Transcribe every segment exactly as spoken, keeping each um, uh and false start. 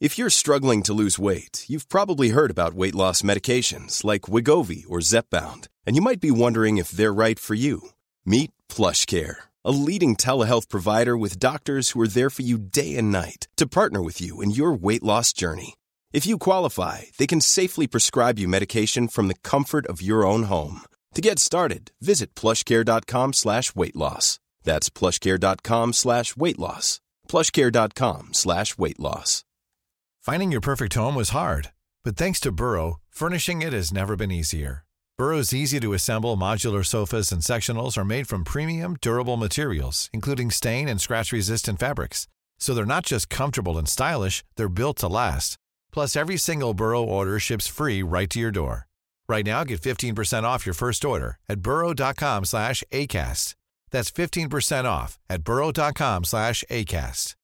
If you're struggling to lose weight, you've probably heard about weight loss medications like Wegovy or Zepbound, and you might be wondering if they're right for you. Meet PlushCare, a leading telehealth provider with doctors who are there for you day and night to partner with you in your weight loss journey. If you qualify, they can safely prescribe you medication from the comfort of your own home. To get started, visit plushcare.com slash weight loss. That's plushcare.com slash weight loss. plushcare.com slash weight loss. Finding your perfect home was hard, but thanks to Burrow, furnishing it has never been easier. Burrow's easy-to-assemble modular sofas and sectionals are made from premium, durable materials, including stain and scratch-resistant fabrics. So they're not just comfortable and stylish, they're built to last. Plus, every single Burrow order ships free right to your door. Right now, get fifteen percent off your first order at burrow.com slash ACAST. That's fifteen percent off at burrow.com slash ACAST.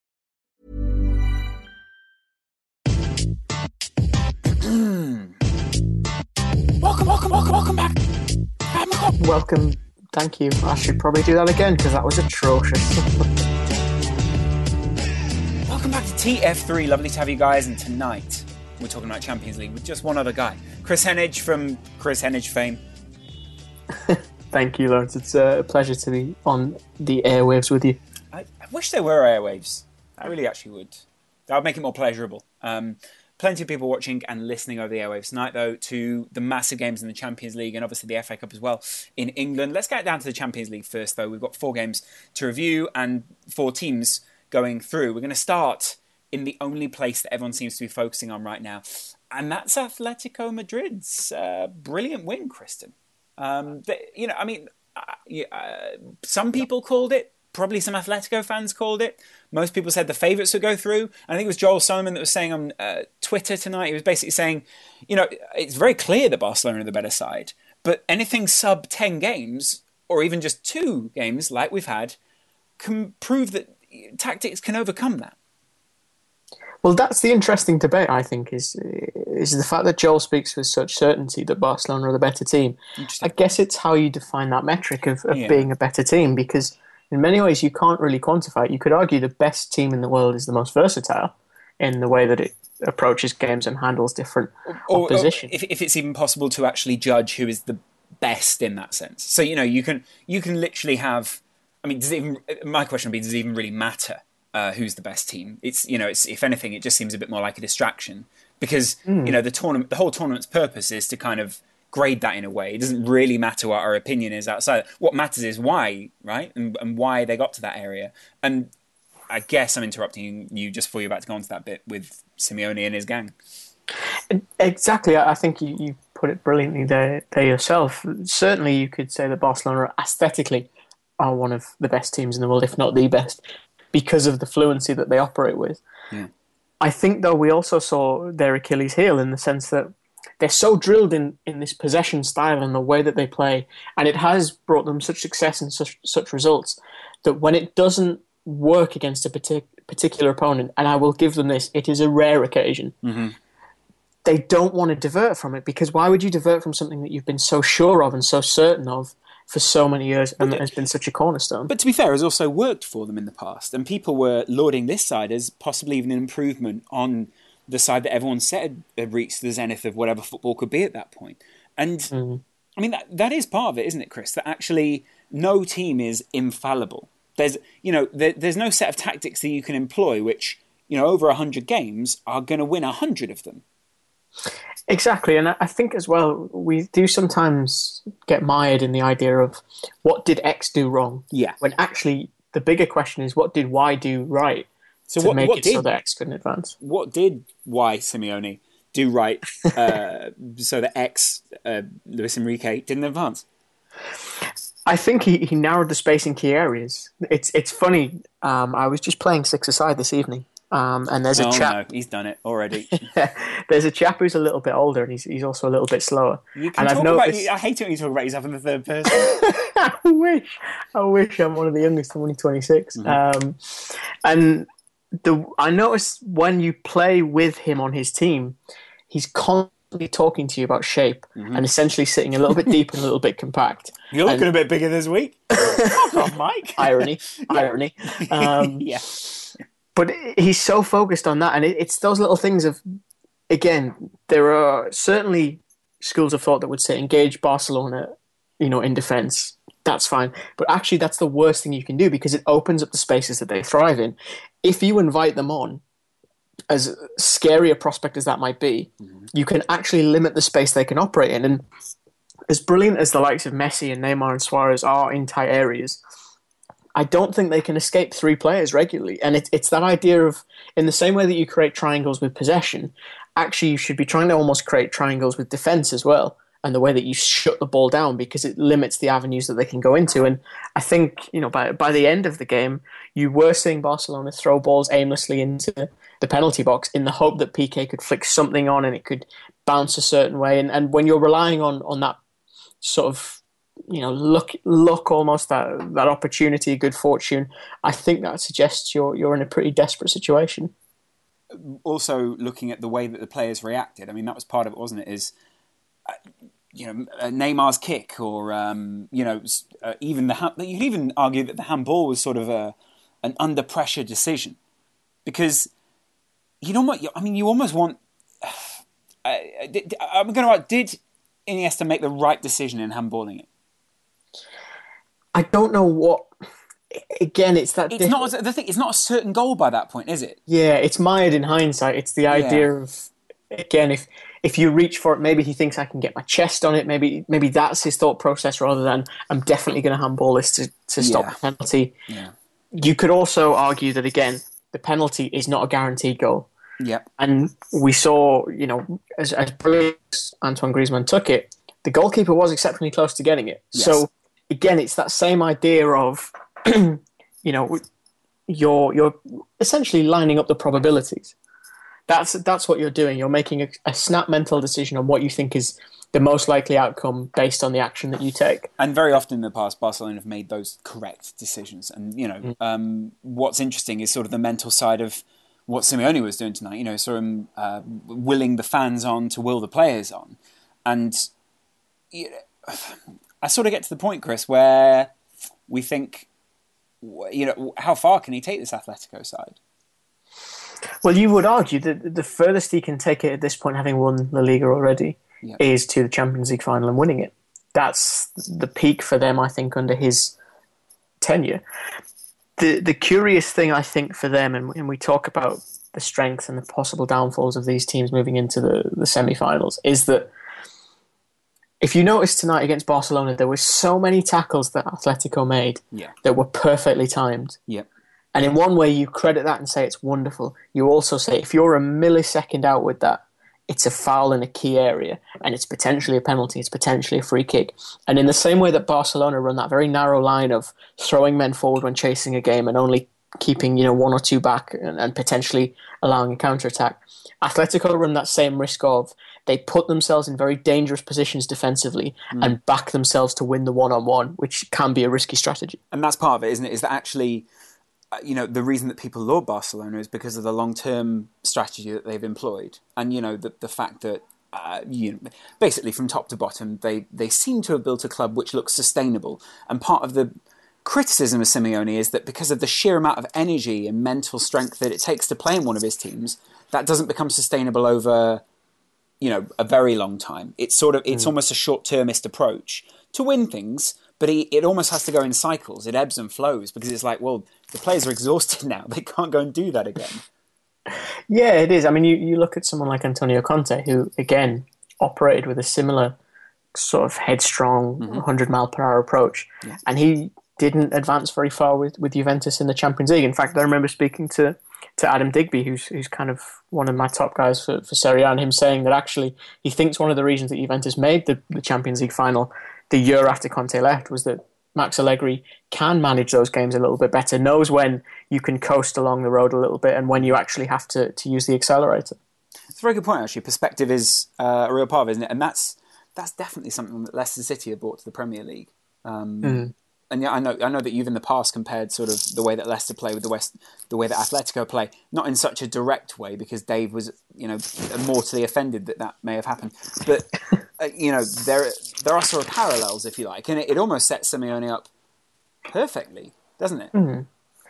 Welcome, welcome, welcome, welcome back. Welcome. Thank you. I should probably do that again because that was atrocious. Welcome back to T F three. Lovely to have you guys. And tonight we're talking about Champions League with just one other guy, Chris Henage from Chris Henage fame. Thank you, Lawrence. It's a pleasure to be on the airwaves with you. I, I wish there were airwaves. I really actually would. That would make it more pleasurable. Um, Plenty of people watching and listening over the airwaves tonight, though, to the massive games in the Champions League and obviously the F A Cup as well in England. Let's get down to the Champions League first, though. We've got four games to review and four teams going through. We're going to start in the only place that everyone seems to be focusing on right now, and that's Atletico Madrid's uh, brilliant win, Kristen. Um, they, you know, I mean, uh, uh, some people called it. Probably some Atletico fans called it. Most people said the favourites would go through. And I think it was Joel Solomon that was saying on uh, Twitter tonight, he was basically saying, you know, it's very clear that Barcelona are the better side, but anything sub ten games, or even just two games like we've had, can prove that tactics can overcome that. Well, that's the interesting debate, I think, is is the fact that Joel speaks with such certainty that Barcelona are the better team. I guess it's how you define that metric of, of yeah. being a better team, because in many ways, you can't really quantify it. You could argue the best team in the world is the most versatile in the way that it approaches games and handles different or, opposition. Or if, if it's even possible to actually judge who is the best in that sense. So, you know, you can you can literally have... I mean, does it even, my question would be, does it even really matter uh, who's the best team? It's, you know, it's if anything, it just seems a bit more like a distraction. Because, mm. you know, the tournament, the whole tournament's purpose is to kind of grade that in a way. It doesn't really matter what our opinion is outside. What matters is why, right? And, and why they got to that area. And I guess I'm interrupting you just before you're about to go on to that bit with Simeone and his gang. Exactly. I think you, you put it brilliantly there, there yourself. Certainly you could say that Barcelona aesthetically are one of the best teams in the world, if not the best, because of the fluency that they operate with. Yeah. I think, though, we also saw their Achilles heel in the sense that they're so drilled in, in this possession style and the way that they play, and it has brought them such success and such, such results, that when it doesn't work against a partic- particular opponent, and I will give them this, it is a rare occasion, mm-hmm. they don't want to divert from it, because why would you divert from something that you've been so sure of and so certain of for so many years, and that has been such a cornerstone? But to be fair, it has also worked for them in the past, and people were lauding this side as possibly even an improvement on the side that everyone said had reached the zenith of whatever football could be at that point. And, mm. I mean, that that is part of it, isn't it, Chris? That actually no team is infallible. There's, you know, there, there's no set of tactics that you can employ which, you know, over one hundred games are going to win one hundred of them. Exactly, and I think as well, we do sometimes get mired in the idea of what did X do wrong? Yeah. When actually the bigger question is what did Y do right? So to what, make what it did, so that X couldn't advance. What did Y Simeone do right uh, so that X, uh, Luis Enrique, didn't advance? I think he, he narrowed the space in key areas. It's it's funny, um, I was just playing six-a-side this evening, um, and there's a oh, chap... no, he's done it already. There's a chap who's a little bit older, and he's he's also a little bit slower. You can and talk I've noticed... about you, I hate it when you talk about yourself in the third person. I wish. I wish I'm one of the youngest. I'm only twenty-six. Mm-hmm. Um, and the I noticed when you play with him on his team, he's constantly talking to you about shape mm-hmm. and essentially sitting a little bit deep and a little bit compact. You're looking and, a bit bigger this week. Fuck off, Mike. Irony. Irony. Um, yeah. but he's so focused on that, and it, it's those little things of, again, there are certainly schools of thought that would say engage Barcelona, you know, in defence. That's fine. But actually, that's the worst thing you can do because it opens up the spaces that they thrive in. If you invite them on, as scary a prospect as that might be, mm-hmm. you can actually limit the space they can operate in. And as brilliant as the likes of Messi and Neymar and Suarez are in tight areas, I don't think they can escape three players regularly. And it, it's that idea of, in the same way that you create triangles with possession, actually you should be trying to almost create triangles with defence as well. And the way that you shut the ball down, because it limits the avenues that they can go into. And I think, you know, by by the end of the game, you were seeing Barcelona throw balls aimlessly into the penalty box in the hope that P K could flick something on and it could bounce a certain way. And and when you're relying on on that sort of, you know, luck, luck almost, that that opportunity, good fortune, I think that suggests you're you're in a pretty desperate situation. Also, looking at the way that the players reacted, I mean, that was part of it, wasn't it? Is you know, Neymar's kick, or um, you know, uh, even the you could even argue that the handball was sort of a an under pressure decision, because you know what? I mean, you almost want. Uh, I'm going to ask, did Iniesta make the right decision in handballing it? I don't know what. Again, it's that. It's not the thing. It's not a certain goal by that point, is it? Yeah, it's mired in hindsight. It's the idea yeah. of, again, if. If you reach for it, maybe he thinks I can get my chest on it. Maybe maybe that's his thought process rather than I'm definitely going to handball this to, to stop yeah. the penalty. Yeah. You could also argue that, again, the penalty is not a guaranteed goal. Yeah. And we saw, you know, as, as brilliant as Antoine Griezmann took it, the goalkeeper was exceptionally close to getting it. Yes. So, again, it's that same idea of, you know, you're you're essentially lining up the probabilities. That's that's what you're doing. You're making a, a snap mental decision on what you think is the most likely outcome based on the action that you take. And very often in the past, Barcelona have made those correct decisions. And, you know, mm. um, what's interesting is sort of the mental side of what Simeone was doing tonight. You know, sort of uh, willing the fans on to will the players on. And you know, I sort of get to the point, Chris, where we think, you know, how far can he take this Atletico side? Well, you would argue that the furthest he can take it at this point, having won La Liga already, yep. is to the Champions League final and winning it. That's the peak for them, I think, under his tenure. The the curious thing, I think, for them, and when we talk about the strengths and the possible downfalls of these teams moving into the, the semi-finals, is that if you notice tonight against Barcelona, there were so many tackles that Atletico made yeah. that were perfectly timed. Yep. And in one way, you credit that and say it's wonderful. You also say if you're a millisecond out with that, it's a foul in a key area, and it's potentially a penalty, it's potentially a free kick. And in the same way that Barcelona run that very narrow line of throwing men forward when chasing a game and only keeping, you know, one or two back and, and potentially allowing a counter-attack, Atletico run that same risk of they put themselves in very dangerous positions defensively mm. and back themselves to win the one-on-one, which can be a risky strategy. And that's part of it, isn't it? Is that actually... You know, the reason that people laud Barcelona is because of the long-term strategy that they've employed. And, you know, the the fact that, uh, you know, basically from top to bottom, they, they seem to have built a club which looks sustainable. And part of the criticism of Simeone is that because of the sheer amount of energy and mental strength that it takes to play in one of his teams, that doesn't become sustainable over, you know, a very long time. It's sort of, it's mm. almost a short-termist approach to win things. But he, it almost has to go in cycles. It ebbs and flows because it's like, well, the players are exhausted now. They can't go and do that again. Yeah, it is. I mean, you, you look at someone like Antonio Conte, who, again, operated with a similar sort of headstrong, mm-hmm. one hundred mile per hour approach. Yeah. And he didn't advance very far with, with Juventus in the Champions League. In fact, I remember speaking to, to Adam Digby, who's who's kind of one of my top guys for, for Serie A, and him saying that actually he thinks one of the reasons that Juventus made the, the Champions League final the year after Conte left was that Max Allegri can manage those games a little bit better, knows when you can coast along the road a little bit and when you actually have to, to use the accelerator. It's a very good point, actually. Perspective is uh, a real part of it, isn't it? And that's that's definitely something that Leicester City have brought to the Premier League. Um, mm. And yeah, I know I know that you've in the past compared sort of the way that Leicester play with the West, the way that Atletico play, not in such a direct way because Dave was, you know, mortally offended that that may have happened. But uh, you know, there there are sort of parallels, if you like, and it, it almost sets Simeone up perfectly, doesn't it? Mm.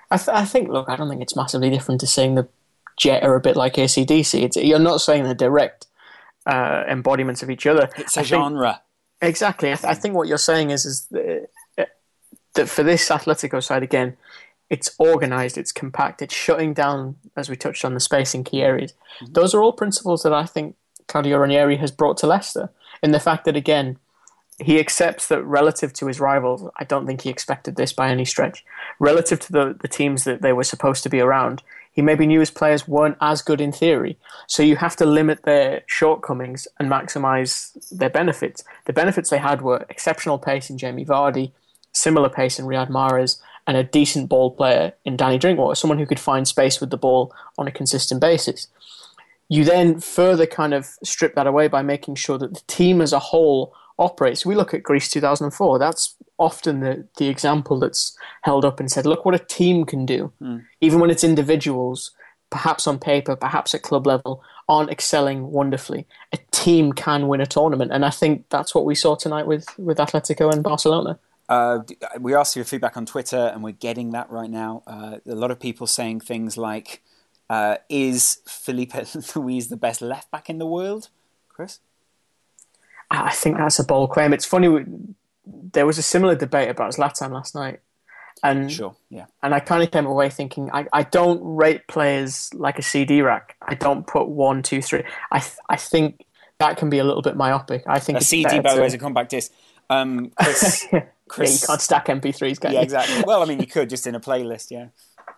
I, th- I think, look, I don't think it's massively different to saying the Jet are a bit like A C D C. It's, you're not saying they're direct uh, embodiments of each other. It's a I genre. Think, exactly. I, th- I think what you're saying is, is that, uh, that for this Atletico side, again, it's organised, it's compact, it's shutting down, as we touched on, the space in key areas. Mm-hmm. Those are all principles that I think Claudio Ranieri has brought to Leicester, in the fact that, again, he accepts that relative to his rivals, I don't think he expected this by any stretch. Relative to the, the teams that they were supposed to be around, he maybe knew his players weren't as good in theory. So you have to limit their shortcomings and maximise their benefits. The benefits they had were exceptional pace in Jamie Vardy, similar pace in Riyad Mahrez, and a decent ball player in Danny Drinkwater, someone who could find space with the ball on a consistent basis. You then further kind of strip that away by making sure that the team as a whole operates. We look at Greece two thousand four. That's often the, the example that's held up and said, look what a team can do. Mm. Even when it's individuals, perhaps on paper, perhaps at club level, aren't excelling wonderfully. A team can win a tournament. And I think that's what we saw tonight with, with Atletico and Barcelona. Uh, we asked you feedback on Twitter, and we're getting that right now. Uh, a lot of people saying things like, uh, is Filipe Luis the best left-back in the world? Chris? I think that's a bold claim. It's funny, there was a similar debate about Zlatan last night. And, sure, yeah. And I kind of came away thinking, I, I don't rate players like a C D rack. I don't put one, two, three. I th- I think that can be a little bit myopic. I think a C D, by the way, is a compact disc. Um, Chris, Chris, yeah, you can't stack M P threes, can yeah, you? exactly. Well, I mean, you could just in a playlist, yeah.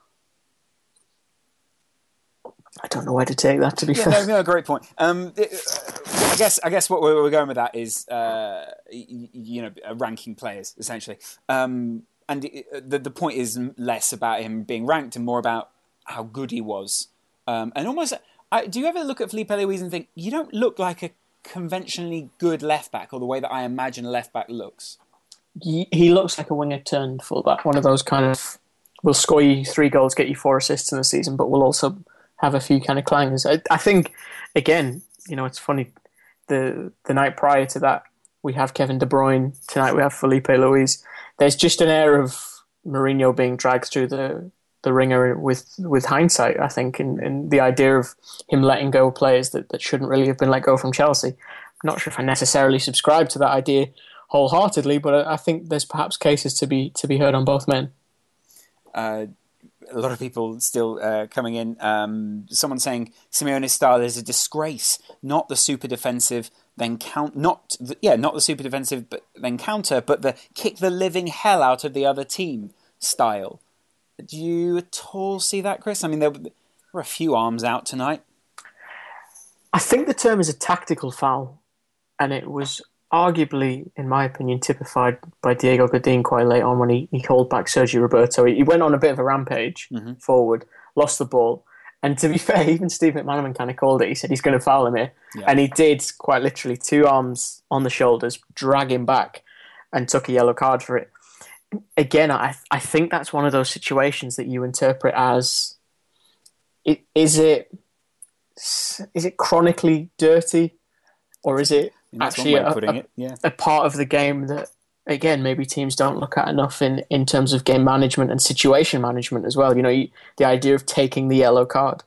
I don't know where to take that, to be yeah, fair. No, no, great point. Um, I guess I guess what we're going with that is, uh, you know, ranking players, essentially. Um, and the the point is less about him being ranked and more about how good he was. Um, and almost, I, do you ever look at Filipe Luis and think, you don't look like a conventionally good left-back, or the way that I imagine a left-back looks? He, he looks like a winger turned full-back. One of those kind of, will score you three goals, get you four assists in a season, but will also have a few kind of clangers. I, I think, again, you know, it's funny, the the night prior to that, we have Kevin De Bruyne. Tonight we have Filipe Luis. There's just an air of Mourinho being dragged through the, the ringer with, with hindsight, I think, and, and the idea of him letting go of players that, that shouldn't really have been let go from Chelsea. I'm not sure if I necessarily subscribe to that idea wholeheartedly, but I, I think there's perhaps cases to be to be heard on both men. Uh A lot of people still uh, coming in. Um, someone saying Simeone's style is a disgrace. Not the super defensive, then count. Not the, yeah, not the super defensive, but then counter. But the kick the living hell out of the other team style. Do you at all see that, Chris? I mean, there were a few arms out tonight. I think the term is a tactical foul, and it was arguably, in my opinion, typified by Diego Godin quite late on when he, he called back Sergio Roberto. He, he went on a bit of a rampage mm-hmm. forward, lost the ball. And to be fair, even Steve McManaman kind of called it. He said he's going to foul him here. Yeah. And he did, quite literally, two arms on the shoulders, drag him back and took a yellow card for it. Again, I I think that's one of those situations that you interpret as, it, is it is it chronically dirty, or is it actually a, a, yeah. a part of the game that, again, maybe teams don't look at enough in, in terms of game management and situation management as well. You know, you, the idea of taking the yellow card.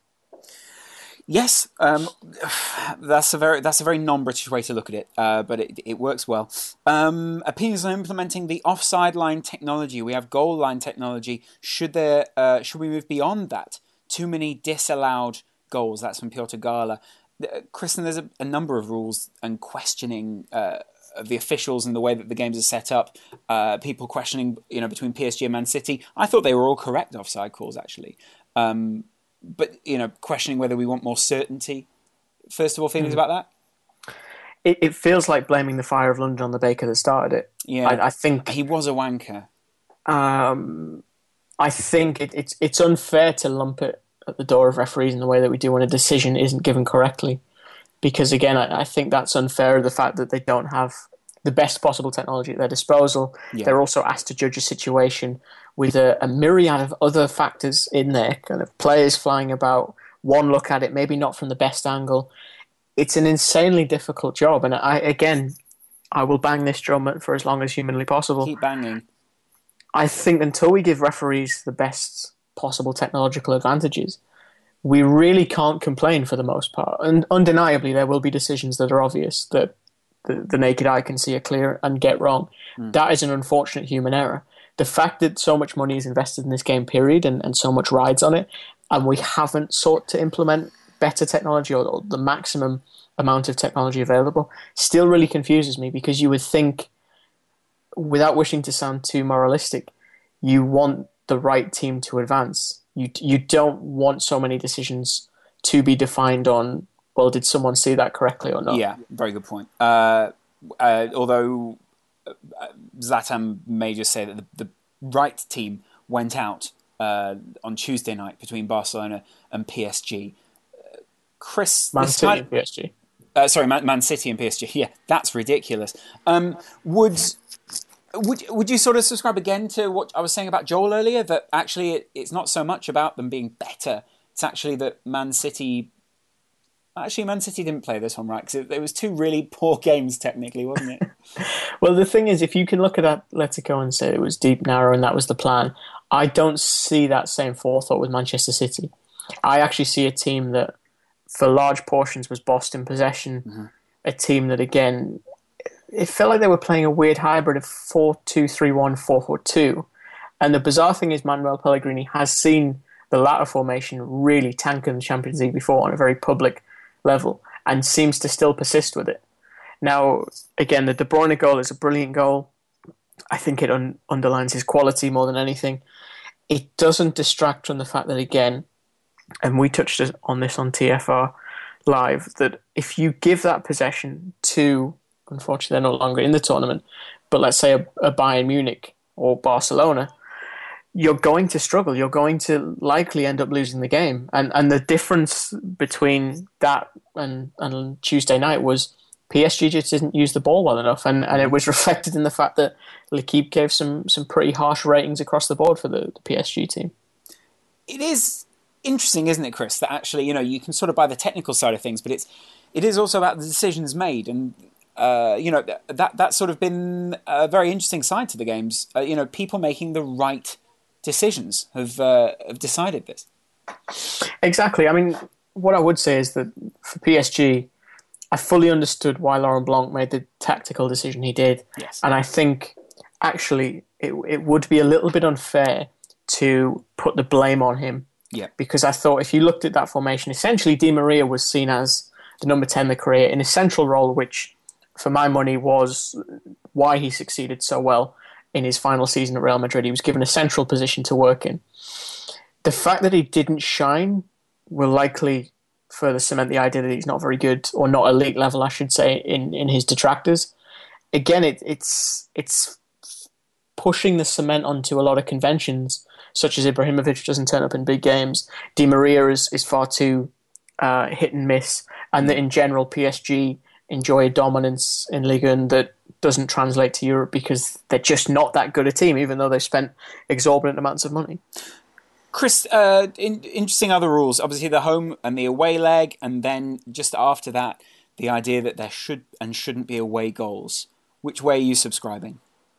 Yes, um, that's a very that's a very non-British way to look at it, uh, but it it works well. Um, opinions on implementing the offside line technology. We have goal line technology. Should there uh, should we move beyond that? Too many disallowed goals. That's from Piotr Gala. Kristen, there's a, a number of rules and questioning uh, of the officials and the way that the games are set up. Uh, people questioning, you know, between P S G and Man City. I thought they were all correct offside calls, actually. Um, but, you know, questioning whether we want more certainty. First of all, feelings mm. about that? It, it feels like blaming the fire of London on the baker that started it. Yeah, I, I think he was a wanker. Um, I think it, it's it's unfair to lump it at the door of referees in the way that we do when a decision isn't given correctly. Because again, I, I think that's unfair, the fact that they don't have the best possible technology at their disposal. Yeah. They're also asked to judge a situation with a, a myriad of other factors in there, kind of players flying about, one look at it, maybe not from the best angle. It's an insanely difficult job. And I again, I will bang this drum for as long as humanly possible. Keep banging. I think until we give referees the best possible technological advantages, we really can't complain for the most part. And undeniably, there will be decisions that are obvious that the, the naked eye can see are clear and get wrong. Mm. That is an unfortunate human error. The fact that so much money is invested in this game, period, and, and so much rides on it, and we haven't sought to implement better technology or, or the maximum amount of technology available, still really confuses me, because you would think, without wishing to sound too moralistic, you want the right team to advance. You you don't want so many decisions to be defined on, well, did someone see that correctly or not? Yeah, very good point. Uh, uh, although Zlatan may just say that the, the right team went out uh, on Tuesday night between Barcelona and P S G. Uh, Chris... Man City kind of, and P S G. Uh, sorry, Man, Man City and P S G. Yeah, that's ridiculous. Um, would... Would would you sort of subscribe again to what I was saying about Joel earlier, that actually it, it's not so much about them being better, it's actually that Man City... Actually, Man City didn't play this one right, because it, it was two really poor games technically, wasn't it? Well, the thing is, if you can look at Atletico and say it was deep, narrow, and that was the plan, I don't see that same forethought with Manchester City. I actually see a team that, for large portions, was bossed in possession, mm-hmm. a team that, again... It felt like they were playing a weird hybrid of four two three one, four four two. And the bizarre thing is, Manuel Pellegrini has seen the latter formation really tank in the Champions League before on a very public level, and seems to still persist with it. Now, again, the De Bruyne goal is a brilliant goal. I think it un- underlines his quality more than anything. It doesn't distract from the fact that, again, and we touched on this on T F R Live, that if you give that possession to... Unfortunately, they're no longer in the tournament, but let's say a, a Bayern Munich or Barcelona, you're going to struggle. You're going to likely end up losing the game. And and the difference between that and, and Tuesday night was P S G just didn't use the ball well enough. And, and it was reflected in the fact that L'Équipe gave some, some pretty harsh ratings across the board for the, the P S G team. It is interesting, isn't it, Chris, that actually, you know, you can sort of buy the technical side of things, but it's it is also about the decisions made. And Uh, you know, that that's sort of been a very interesting side to the games. Uh, you know, people making the right decisions have uh, have decided this. Exactly. I mean, what I would say is that for P S G, I fully understood why Laurent Blanc made the tactical decision he did. Yes. And I think, actually, it it would be a little bit unfair to put the blame on him. Yeah. Because I thought if you looked at that formation, essentially Di Maria was seen as the number ten, the career, in a central role, which... for my money, was why he succeeded so well in his final season at Real Madrid. He was given a central position to work in. The fact that he didn't shine will likely further cement the idea that he's not very good, or not elite level, I should say, in, in his detractors. Again, it, it's it's pushing the cement onto a lot of conventions, such as Ibrahimovic doesn't turn up in big games. Di Maria is, is far too uh, hit and miss, and that in general P S G enjoy a dominance in Ligue one that doesn't translate to Europe because they're just not that good a team, even though they've spent exorbitant amounts of money. Chris, uh, in, interesting other rules. Obviously the home and the away leg, and then just after that, the idea that there should and shouldn't be away goals. Which way are you subscribing?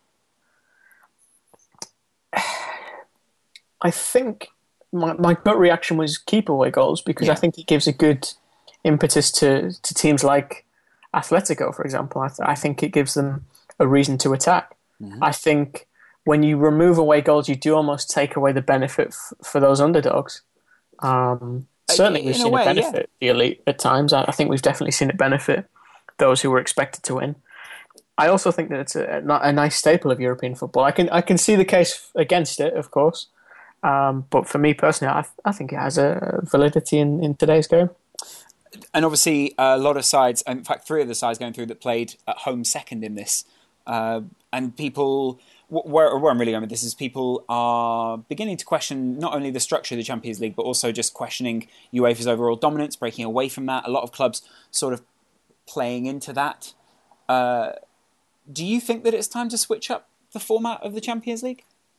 I think my, my gut reaction was keep away goals, because yeah. I think it gives a good impetus to, to teams like Atletico, for example. I, th- I think it gives them a reason to attack. Mm-hmm. I think when you remove away goals, you do almost take away the benefit f- for those underdogs. Um, certainly, we've seen way, it benefit yeah. the elite at times. I, I think we've definitely seen it benefit those who were expected to win. I also think that it's a, a nice staple of European football. I can I can see the case against it, of course, um, but for me personally, I, I think it has a validity in, in today's game. And obviously, a lot of sides, in fact, three of the sides going through that played at home second in this. Uh, and people, where, where I'm really going with this is people are beginning to question not only the structure of the Champions League, but also just questioning UEFA's overall dominance, breaking away from that. A lot of clubs sort of playing into that. Uh, do you think that it's time to switch up the format of the Champions League?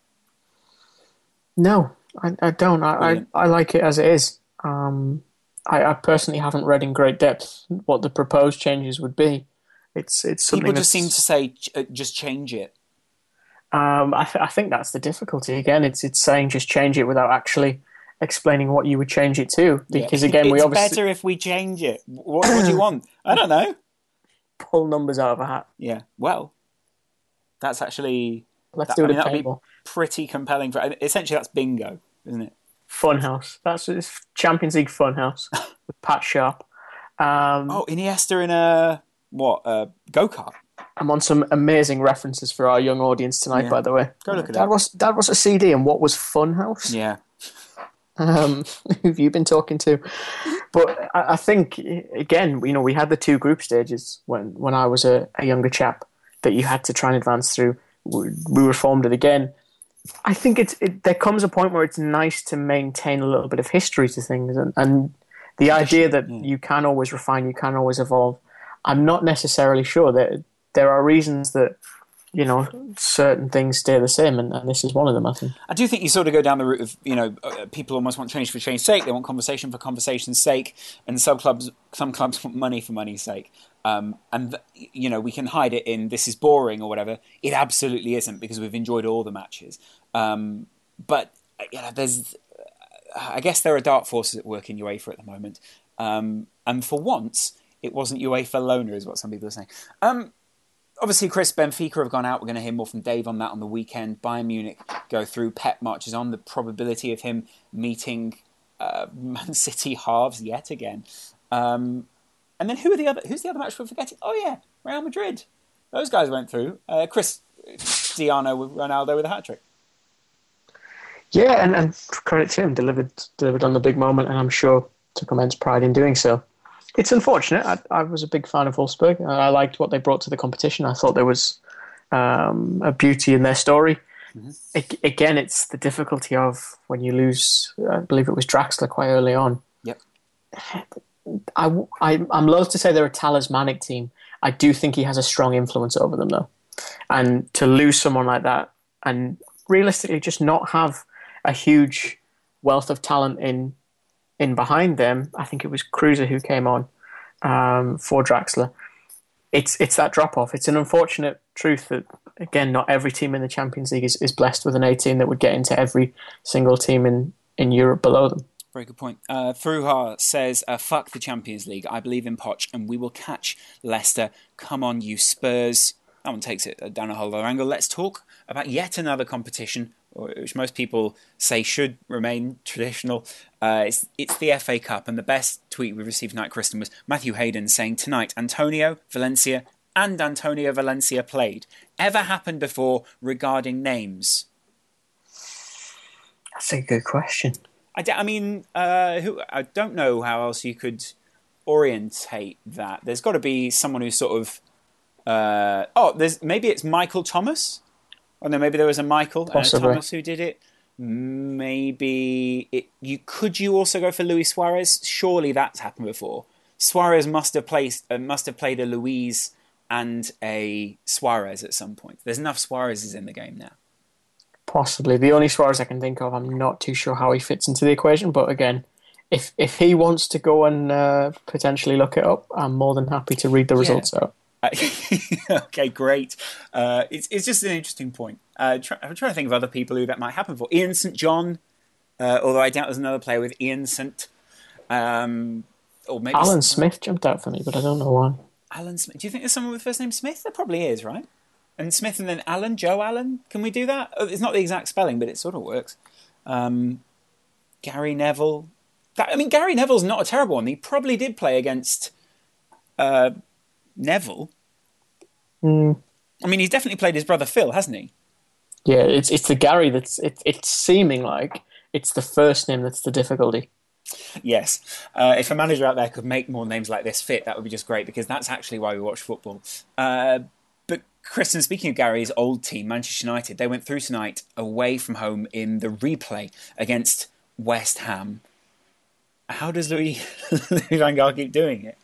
No, I, I don't. I, I, I like it as it is. Um, I, I personally haven't read in great depth what the proposed changes would be. It's it's something people just seem to say uh, just change it. Um, I, th- I think that's the difficulty. Again, it's it's saying just change it without actually explaining what you would change it to. Because yeah. again, it's we obviously better if we change it. What, what do you want? I don't know. Pull numbers out of a hat. Yeah. Well, that's actually Let's that, do it I mean, at that would be table. pretty compelling. For essentially, that's bingo, isn't it? Funhouse. That's it's Champions League Funhouse with Pat Sharp. Um, oh, Iniesta in a what? A go kart. I'm on some amazing references for our young audience tonight, yeah. by the way. Go look at Dad it. Was, Dad was a C D, and what was Funhouse? Yeah. Um, who've you been talking to? But I, I think, again, you know, we had the two group stages when, when I was a, a younger chap that you had to try and advance through. We, we reformed it again. I think it's it, there comes a point where it's nice to maintain a little bit of history to things, and, and the idea that yeah. you can always refine, you can always evolve. I'm not necessarily sure that there are reasons that, you know, certain things stay the same, and, and this is one of them, I think. I do think you sort of go down the route of, you know, uh, people almost want change for change's sake. They want conversation for conversation's sake, and some clubs, some clubs want money for money's sake. Um, and, th- you know, we can hide it in this is boring or whatever. It absolutely isn't, because we've enjoyed all the matches. Um, but, you know, there's, I guess there are dark forces at work in UEFA at the moment. Um, and for once, it wasn't UEFA loaner, is what some people are saying. Um, Obviously, Chris, Benfica have gone out. We're going to hear more from Dave on that on the weekend. Bayern Munich go through. Pep marches on. The probability of him meeting uh, Man City halves yet again. Um, and then who are the other? Who's the other match we're forgetting? Oh yeah, Real Madrid. Those guys went through. Uh, Chris, Cristiano with Ronaldo with a hat trick. Yeah, and, and credit to him, delivered delivered on the big moment, and I'm sure took immense pride in doing so. It's unfortunate. I, I was a big fan of Wolfsburg. I liked what they brought to the competition. I thought there was um, a beauty in their story. Mm-hmm. It, again, it's the difficulty of when you lose, I believe it was Draxler quite early on. Yep. I, I, I'm loath to say they're a talismanic team. I do think he has a strong influence over them, though. And to lose someone like that and realistically just not have a huge wealth of talent in in behind them, I think it was Kruse who came on um, for Draxler. It's it's that drop-off. It's an unfortunate truth that, again, not every team in the Champions League is, is blessed with an A-team that would get into every single team in, in Europe below them. Very good point. Uh, Fruha says, uh, fuck the Champions League. I believe in Poch, and we will catch Leicester. Come on, you Spurs. That one takes it down a whole other angle. Let's talk about yet another competition, which most people say should remain traditional. Uh, it's, it's the F A Cup, and the best tweet we received tonight, Kristen, was Matthew Hayden saying, tonight, Antonio Valencia and Antonio Valencia played. Ever happened before regarding names? That's a good question. I, d- I mean, uh, who, I don't know how else you could orientate that. There's got to be someone who's sort of... Uh, oh, there's maybe it's Michael Thomas? Oh no, maybe there was a Michael uh, Thomas who did it. Maybe it. You could you also go for Luis Suarez? Surely that's happened before. Suarez must have placed uh, must have played a Luis and a Suarez at some point. There's enough Suarez's in the game now. Possibly the only Suarez I can think of. I'm not too sure how he fits into the equation, but again, if if he wants to go and uh, potentially look it up, I'm more than happy to read the yeah. results out. Okay, great. Uh, it's it's just an interesting point. Uh, try, I'm trying to think of other people who that might happen for. Ian Saint John, uh, although I doubt there's another player with Ian Saint. Um, or maybe Alan Smith jumped out for me, but I don't know why. Alan Smith. Do you think there's someone with the first name Smith? There probably is, right? And Smith and then Alan, Joe Allen. Can we do that? It's not the exact spelling, but it sort of works. Um, Gary Neville. That, I mean, Gary Neville's not a terrible one. He probably did play against uh, Neville. Mm. I mean, he's definitely played his brother Phil, hasn't he? Yeah, it's it's the Gary that's it, it's seeming like it's the first name that's the difficulty. Yes. Uh, if a manager out there could make more names like this fit, that would be just great, because that's actually why we watch football. Uh, but Kristen, speaking of Gary's old team, Manchester United, they went through tonight away from home in the replay against West Ham. How does Louis, Louis van Gaal keep doing it?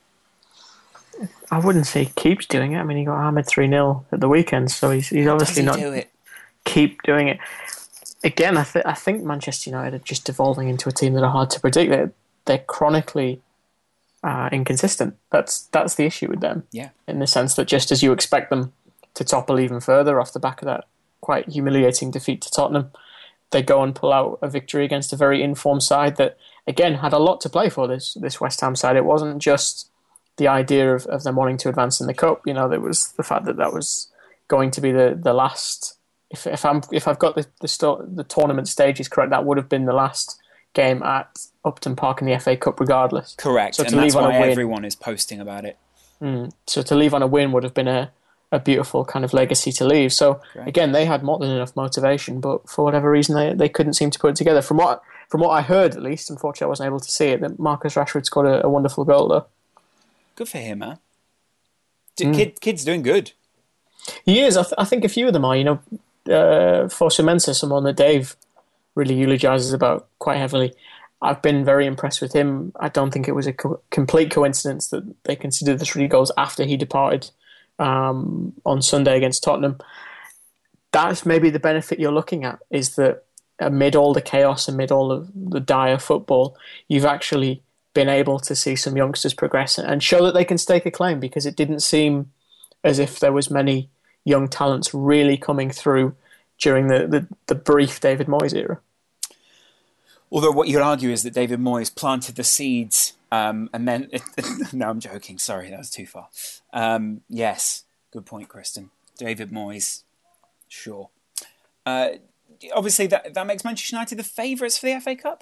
I wouldn't say he keeps doing it. I mean, he got hammered three nil at the weekend, so he's, he's obviously does he not do it? keep doing it. Again, I, th- I think Manchester United are just evolving into a team that are hard to predict. They're, they're chronically uh, inconsistent. That's that's the issue with them. Yeah. In the sense that just as you expect them to topple even further off the back of that quite humiliating defeat to Tottenham. They go and pull out a victory against a very informed side that, again, had a lot to play for, this this West Ham side. It wasn't just the idea of, of them wanting to advance in the Cup. You know, there was the fact that that was going to be the, the last... If if I'm if I've got the the, sto- the tournament stages correct, that would have been the last game at Upton Park in the F A Cup, regardless. Correct, so and that's why everyone is posting about it. Mm, so to leave on a win would have been a, a beautiful kind of legacy to leave. So Great. Again, they had more than enough motivation, but for whatever reason, they they couldn't seem to put it together. From what from what I heard, at least, unfortunately, I wasn't able to see it. That Marcus Rashford scored a, a wonderful goal, though. Good for him, huh? Mm. Kid, kid's doing good. He is. I, th- I think a few of them are. You know. Uh, Fosu Mensah, someone that Dave really eulogises about quite heavily. I've been very impressed with him. I don't think it was a co- complete coincidence that they considered the three goals after he departed um, on Sunday against Tottenham. That's maybe the benefit you're looking at, is that amid all the chaos, amid all of the dire football, you've actually been able to see some youngsters progress and show that they can stake a claim, because it didn't seem as if there was many young talents really coming through during the, the, the brief David Moyes era. Although what you'd argue is that David Moyes planted the seeds um, and then... no, I'm joking. Sorry, that was too far. Um, yes, good point, Kristen. David Moyes, sure. Uh, obviously, that, that makes Manchester United the favourites for the F A Cup?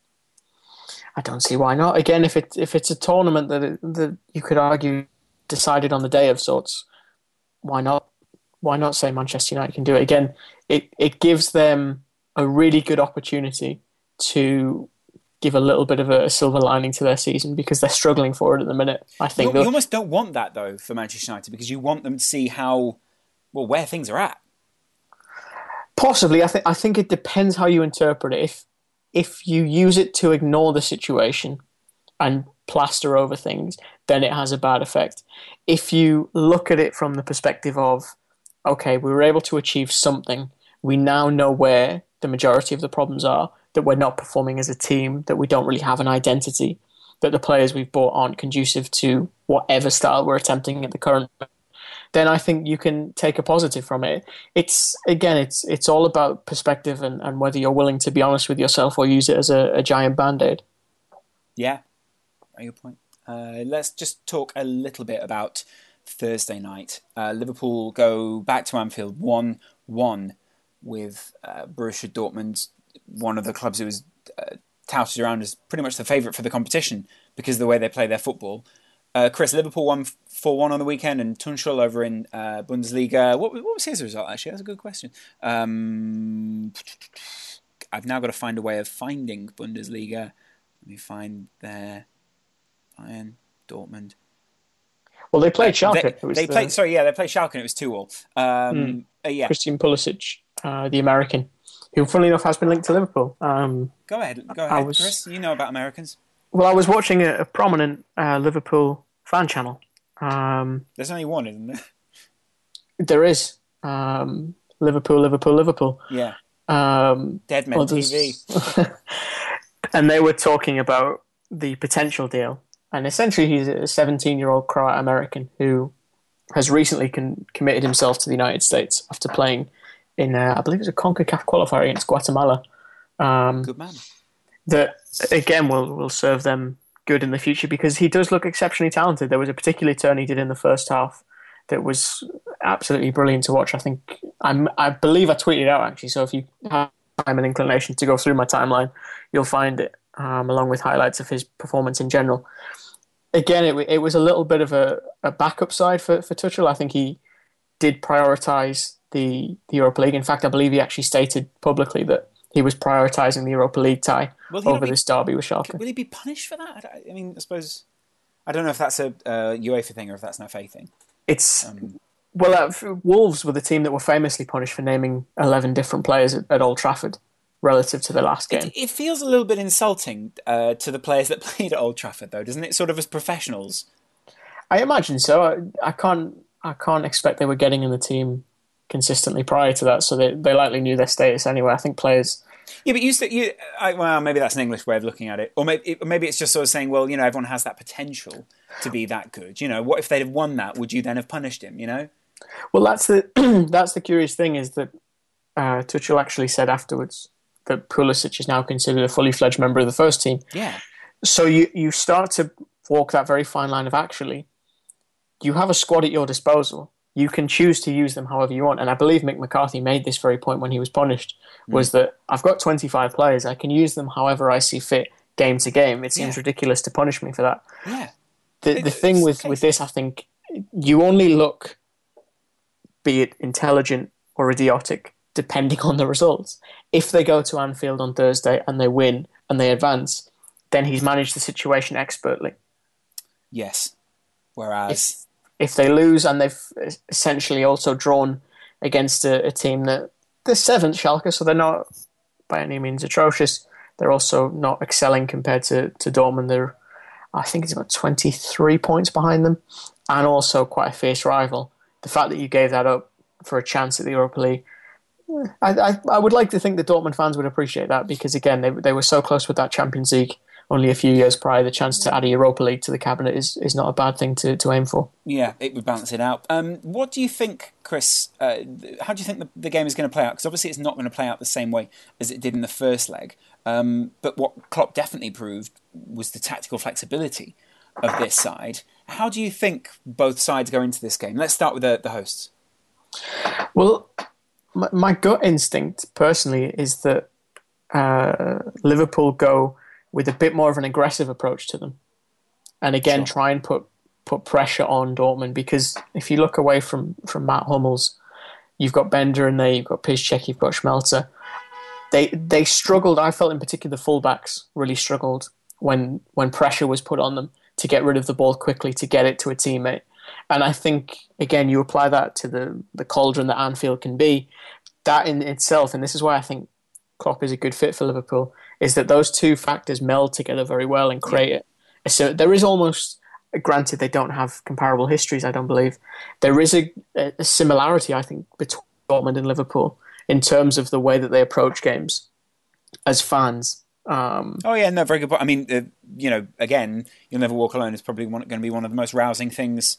I don't see why not. Again, if, it, if it's a tournament that, it, that you could argue decided on the day of sorts, why not? Why not say Manchester United can do it? Again, it, it gives them a really good opportunity to give a little bit of a silver lining to their season, because they're struggling for it at the minute. I think you, you almost don't want that, though, for Manchester United, because you want them to see how, well, where things are at. Possibly. I think I think it depends how you interpret it. If if you use it to ignore the situation and plaster over things, then it has a bad effect. If you look at it from the perspective of, okay, we were able to achieve something, we now know where the majority of the problems are, that we're not performing as a team, that we don't really have an identity, that the players we've bought aren't conducive to whatever style we're attempting at the current moment, then I think you can take a positive from it. It's, again, it's it's all about perspective and, and whether you're willing to be honest with yourself or use it as a, a giant band-aid. Yeah, very good point. Uh, let's just talk a little bit about Thursday night. Uh, Liverpool go back to Anfield one one with uh, Borussia Dortmund, one of the clubs who was uh, touted around as pretty much the favourite for the competition because of the way they play their football. Uh, Chris, Liverpool won four one on the weekend, and Tuchel over in uh, Bundesliga. What, what was his result, actually? That's a good question. Um, I've now got to find a way of finding Bundesliga. Let me find their Bayern, Dortmund. Well, they played Schalke. They, they the... played, sorry, yeah, they played Schalke, and it was two all. Um, mm. uh, yeah. Christian Pulisic, uh, the American, who, funnily enough, has been linked to Liverpool. Um, go ahead, go ahead, was... Chris. You know about Americans. Well, I was watching a, a prominent uh, Liverpool fan channel. Um, There's only one, isn't there? There is. Um, Liverpool, Liverpool, Liverpool. Yeah. Um, Dead Men T V. And they were talking about the potential deal. And essentially, he's a seventeen-year-old Croat American who has recently con- committed himself to the United States after playing in, uh, I believe it was a CONCACAF qualifier against Guatemala. Um, Good man. That, again, will, will serve them good in the future, because he does look exceptionally talented. There was a particular turn he did in the first half that was absolutely brilliant to watch. I think, I'm, I believe I tweeted it out, actually, so if you have time and inclination to go through my timeline, you'll find it, um, along with highlights of his performance in general. Again, it, it was a little bit of a, a backup side for, for Tuchel. I think he did prioritise the, the Europa League. In fact, I believe he actually stated publicly that he was prioritising the Europa League tie over be, this derby with Schalke. Will he be punished for that? I, I mean, I suppose... I don't know if that's a uh, UEFA thing or if that's an F A thing. It's... Um, well, uh, Wolves were the team that were famously punished for naming eleven different players at, at Old Trafford relative to the last game. It, it feels a little bit insulting uh, to the players that played at Old Trafford, though, doesn't it? Sort of as professionals. I imagine so. I, I can't. I can't expect they were getting in the team consistently prior to that, so they they likely knew their status anyway. I think players. Yeah, but you, you I, well, maybe that's an English way of looking at it, or maybe maybe it's just sort of saying, well, you know, everyone has that potential to be that good. You know, what if they'd have won that? Would you then have punished him? You know. Well, that's the that's the curious thing, is that uh, Tuchel actually said afterwards that Pulisic is now considered a fully fledged member of the first team. Yeah. So you, you start to walk that very fine line of actually, you have a squad at your disposal. You can choose to use them however you want. And I believe Mick McCarthy made this very point when he was punished, was mm. that I've got twenty-five players. I can use them however I see fit, game to game. It seems yeah. ridiculous to punish me for that. Yeah. The, the thing with, with this, I think, you only look, be it intelligent or idiotic, depending on the results. If they go to Anfield on Thursday and they win and they advance, then he's managed the situation expertly. Yes. Whereas... If, if they lose and they've essentially also drawn against a, a team that... They're seventh, Schalke, so they're not by any means atrocious. They're also not excelling compared to, to Dortmund. They're, I think it's about twenty-three points behind them, and also quite a fierce rival. The fact that you gave that up for a chance at the Europa League, I, I, I would like to think the Dortmund fans would appreciate that, because again, they they were so close with that Champions League only a few years prior. The chance to add a Europa League to the cabinet is, is not a bad thing to, to aim for. Yeah, it would balance it out. Um, what do you think, Chris? Uh, how do you think the, the game is going to play out? Because obviously it's not going to play out the same way as it did in the first leg. Um, but what Klopp definitely proved was the tactical flexibility of this side. How do you think both sides go into this game? Let's start with the, the hosts. Well, my, my gut instinct, personally, is that uh, Liverpool go with a bit more of an aggressive approach to them. And again, sure. try and put, put pressure on Dortmund, because if you look away from, from Matt Hummels, you've got Bender in there, you've got Piszczek, you've got Schmelzer. They they struggled, I felt in particular the fullbacks really struggled when when pressure was put on them to get rid of the ball quickly, to get it to a teammate. And I think, again, you apply that to the, the cauldron that Anfield can be, that in itself, and this is why I think Klopp is a good fit for Liverpool, is that those two factors meld together very well and create it. So there is almost, granted they don't have comparable histories, I don't believe, there is a, a similarity, I think, between Dortmund and Liverpool in terms of the way that they approach games as fans. Um, oh yeah, no, very good point. I mean, uh, you know, again, You'll Never Walk Alone is probably one, going to be one of the most rousing things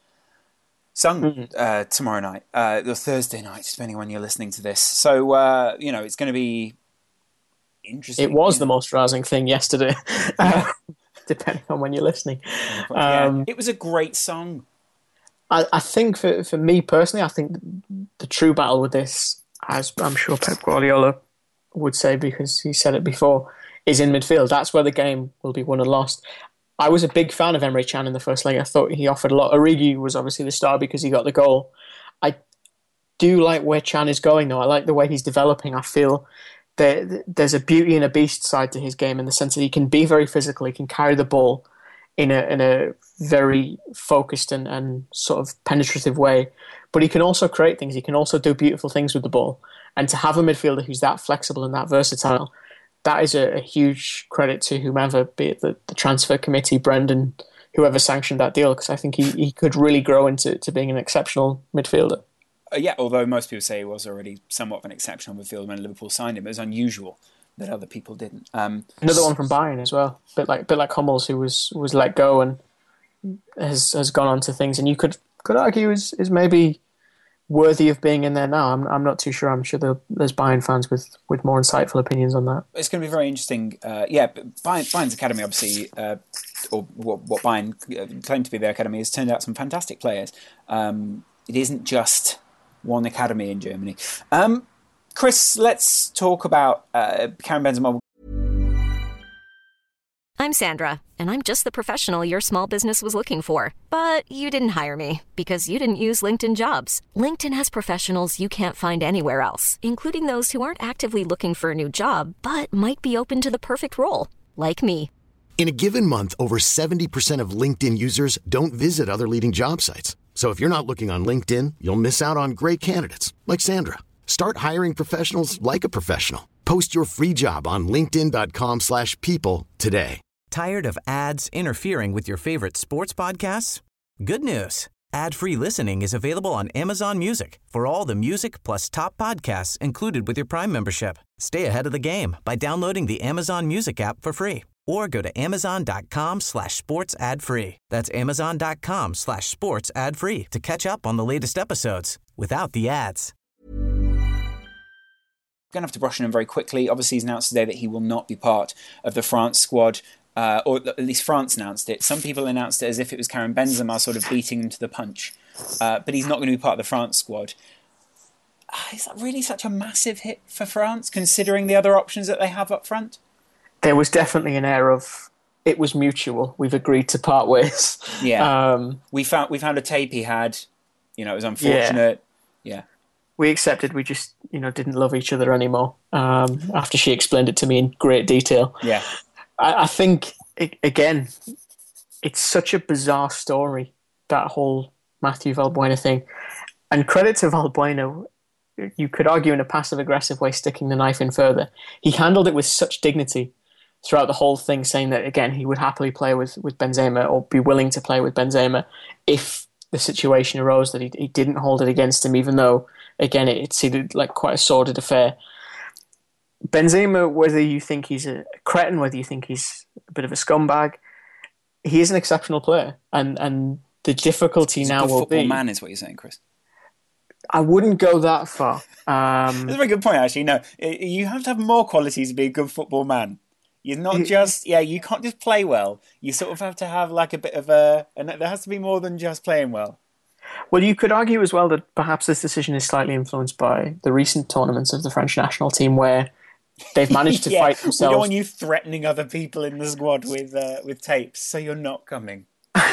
sung mm-hmm. uh, tomorrow night, uh, or Thursday night, depending on when you're listening to this. So, uh, you know, it's going to be interesting. It was the most rousing thing yesterday, uh, depending on when you're listening. Yeah, um, it was a great song. I, I think for, for me personally, I think the true battle with this, as I'm sure Pep Guardiola would say because he said it before, is in midfield. That's where the game will be won and lost. I was a big fan of Emre Can in the first leg. I thought he offered a lot. Origi was obviously the star because he got the goal. I do like where Can is going, though. I like the way he's developing. I feel that there's a beauty and a beast side to his game in the sense that he can be very physical. He can carry the ball in a in a very focused and, and sort of penetrative way. But he can also create things. He can also do beautiful things with the ball. And to have a midfielder who's that flexible and that versatile, that is a, a huge credit to whomever, be it the, the transfer committee, Brendan, whoever sanctioned that deal, because I think he, he could really grow into to being an exceptional midfielder. Uh, yeah, although most people say he was already somewhat of an exceptional midfielder when Liverpool signed him. It was unusual that other people didn't. Um, Another one from Bayern as well, a bit like bit like Hummels, who was was let go and has has gone on to things, and you could could argue is is maybe worthy of being in there now. I'm I'm not too sure. I'm sure there, there's Bayern fans with, with more insightful opinions on that. It's going to be very interesting. Uh, yeah, Bayern, Bayern's academy, obviously, uh, or what, what Bayern claimed to be their academy, has turned out some fantastic players. Um, it isn't just one academy in Germany. Um, Chris, let's talk about uh, Karim Benzema. I'm Sandra, and I'm just the professional your small business was looking for. But you didn't hire me because you didn't use LinkedIn Jobs. LinkedIn has professionals you can't find anywhere else, including those who aren't actively looking for a new job, but might be open to the perfect role, like me. In a given month, over seventy percent of LinkedIn users don't visit other leading job sites. So if you're not looking on LinkedIn, you'll miss out on great candidates like Sandra. Start hiring professionals like a professional. Post your free job on linkedin.com slash people today. Tired of ads interfering with your favorite sports podcasts? Good news. Ad-free listening is available on Amazon Music for all the music plus top podcasts included with your Prime membership. Stay ahead of the game by downloading the Amazon Music app for free or go to amazon.com slash sports ad free. That's amazon.com slash sports ad free to catch up on the latest episodes without the ads. going to have to brush on him very quickly. Obviously, he's announced today that he will not be part of the France squad, uh, or at least France announced it. Some people announced it as if it was Karim Benzema sort of beating him to the punch. Uh, but he's not going to be part of the France squad. Uh, is that really such a massive hit for France, considering the other options that they have up front? There was definitely an air of, it was mutual. We've agreed to part ways. Yeah. Um, we found we found a tape he had. You know, it was unfortunate. Yeah. yeah. We accepted we just, you know, didn't love each other anymore um, after she explained it to me in great detail. Yeah. I, I think, it, again, it's such a bizarre story, that whole Mathieu Valbuena thing. And credit to Valbuena, you could argue in a passive-aggressive way, sticking the knife in further. He handled it with such dignity throughout the whole thing, saying that, again, he would happily play with, with Benzema or be willing to play with Benzema if the situation arose, that he, he didn't hold it against him, even though, again, it, it seemed like quite a sordid affair. Benzema, whether you think he's a cretin, whether you think he's a bit of a scumbag, he is an exceptional player. And, and the difficulty he's now a good will football be... man is what you're saying, Chris. I wouldn't go that far. Um, That's a very good point, actually. No, you have to have more qualities to be a good football man. You're not just, yeah, you can't just play well. You sort of have to have like a bit of a, and there has to be more than just playing well. Well, you could argue as well that perhaps this decision is slightly influenced by the recent tournaments of the French national team where they've managed to yeah, fight themselves. We don't want you threatening other people in the squad with uh, with tapes, so you're not coming.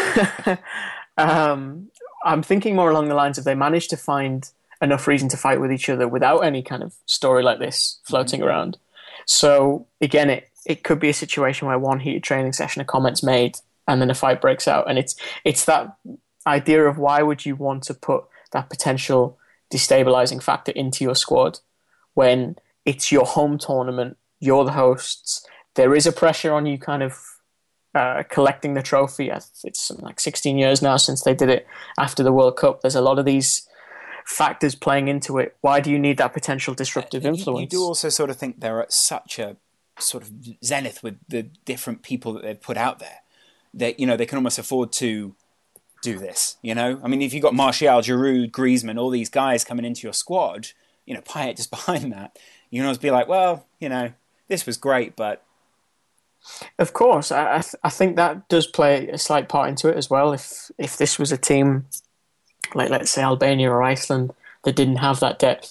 um, I'm thinking more along the lines of they managed to find enough reason to fight with each other without any kind of story like this floating mm-hmm. around. So again, it, it could be a situation where one heated training session, a comment's made, and then a fight breaks out. And it's it's that idea of why would you want to put that potential destabilizing factor into your squad when it's your home tournament, you're the hosts, there is a pressure on you kind of uh, collecting the trophy. It's like sixteen years now since they did it after the World Cup. There's a lot of these factors playing into it. Why do you need that potential disruptive influence? You, you do also sort of think they're at such a sort of zenith with the different people that they've put out there that, you know, they can almost afford to do this, you know? I mean, if you've got Martial, Giroud, Griezmann, all these guys coming into your squad, you know, Payet just behind that, you can always be like, well, you know, this was great, but... Of course, I I, th- I think that does play a slight part into it as well. If if this was a team like, let's say, Albania or Iceland that didn't have that depth,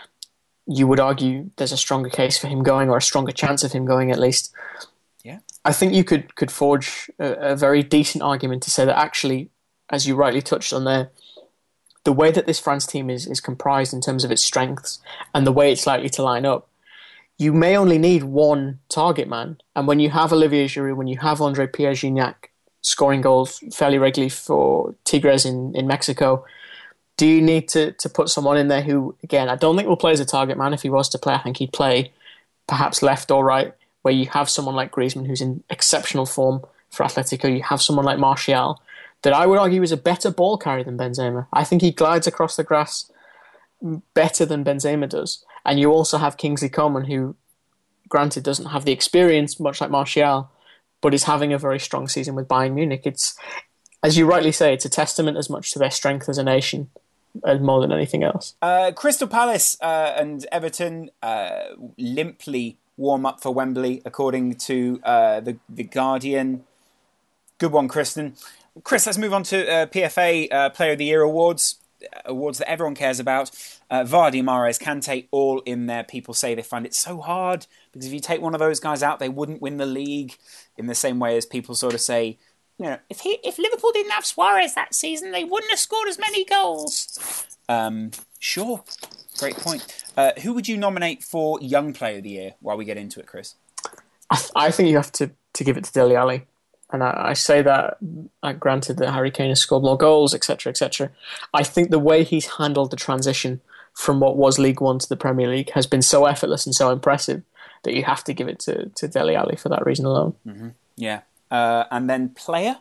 you would argue there's a stronger case for him going, or a stronger chance of him going at least. Yeah, I think you could, could forge a, a very decent argument to say that actually, as you rightly touched on there, the way that this France team is, is comprised in terms of its strengths and the way it's likely to line up, you may only need one target man. And when you have Olivier Giroud, when you have Andre Pierre-Gignac scoring goals fairly regularly for Tigres in, in Mexico, do you need to, to put someone in there who, again, I don't think will play as a target man. If he was to play, I think he'd play perhaps left or right, where you have someone like Griezmann who's in exceptional form for Atletico. You have someone like Martial that I would argue is a better ball carrier than Benzema. I think he glides across the grass better than Benzema does. And you also have Kingsley Coman, who, granted, doesn't have the experience, much like Martial, but is having a very strong season with Bayern Munich. It's, as you rightly say, it's a testament as much to their strength as a nation as more than anything else. Uh, Crystal Palace uh, and Everton uh, limply warm up for Wembley, according to uh, the, the Guardian. Good one, Kristen. Chris, let's move on to uh, P F A uh, Player of the Year awards. Awards that everyone cares about. Uh, Vardy, Mahrez, Kante, all in there. People say they find it so hard because if you take one of those guys out, they wouldn't win the league, in the same way as people sort of say, you know, if he, if Liverpool didn't have Suarez that season, they wouldn't have scored as many goals. Um, sure, great point. Uh, who would you nominate for Young Player of the Year while we get into it, Chris? I, th- I think you have to, to give it to Dele Alli. And I, I say that, uh, granted that Harry Kane has scored more goals, et cetera, et cetera. I think the way he's handled the transition from what was League One to the Premier League has been so effortless and so impressive that you have to give it to, to Dele Alli for that reason alone. Mm-hmm. Yeah. Uh, and then player?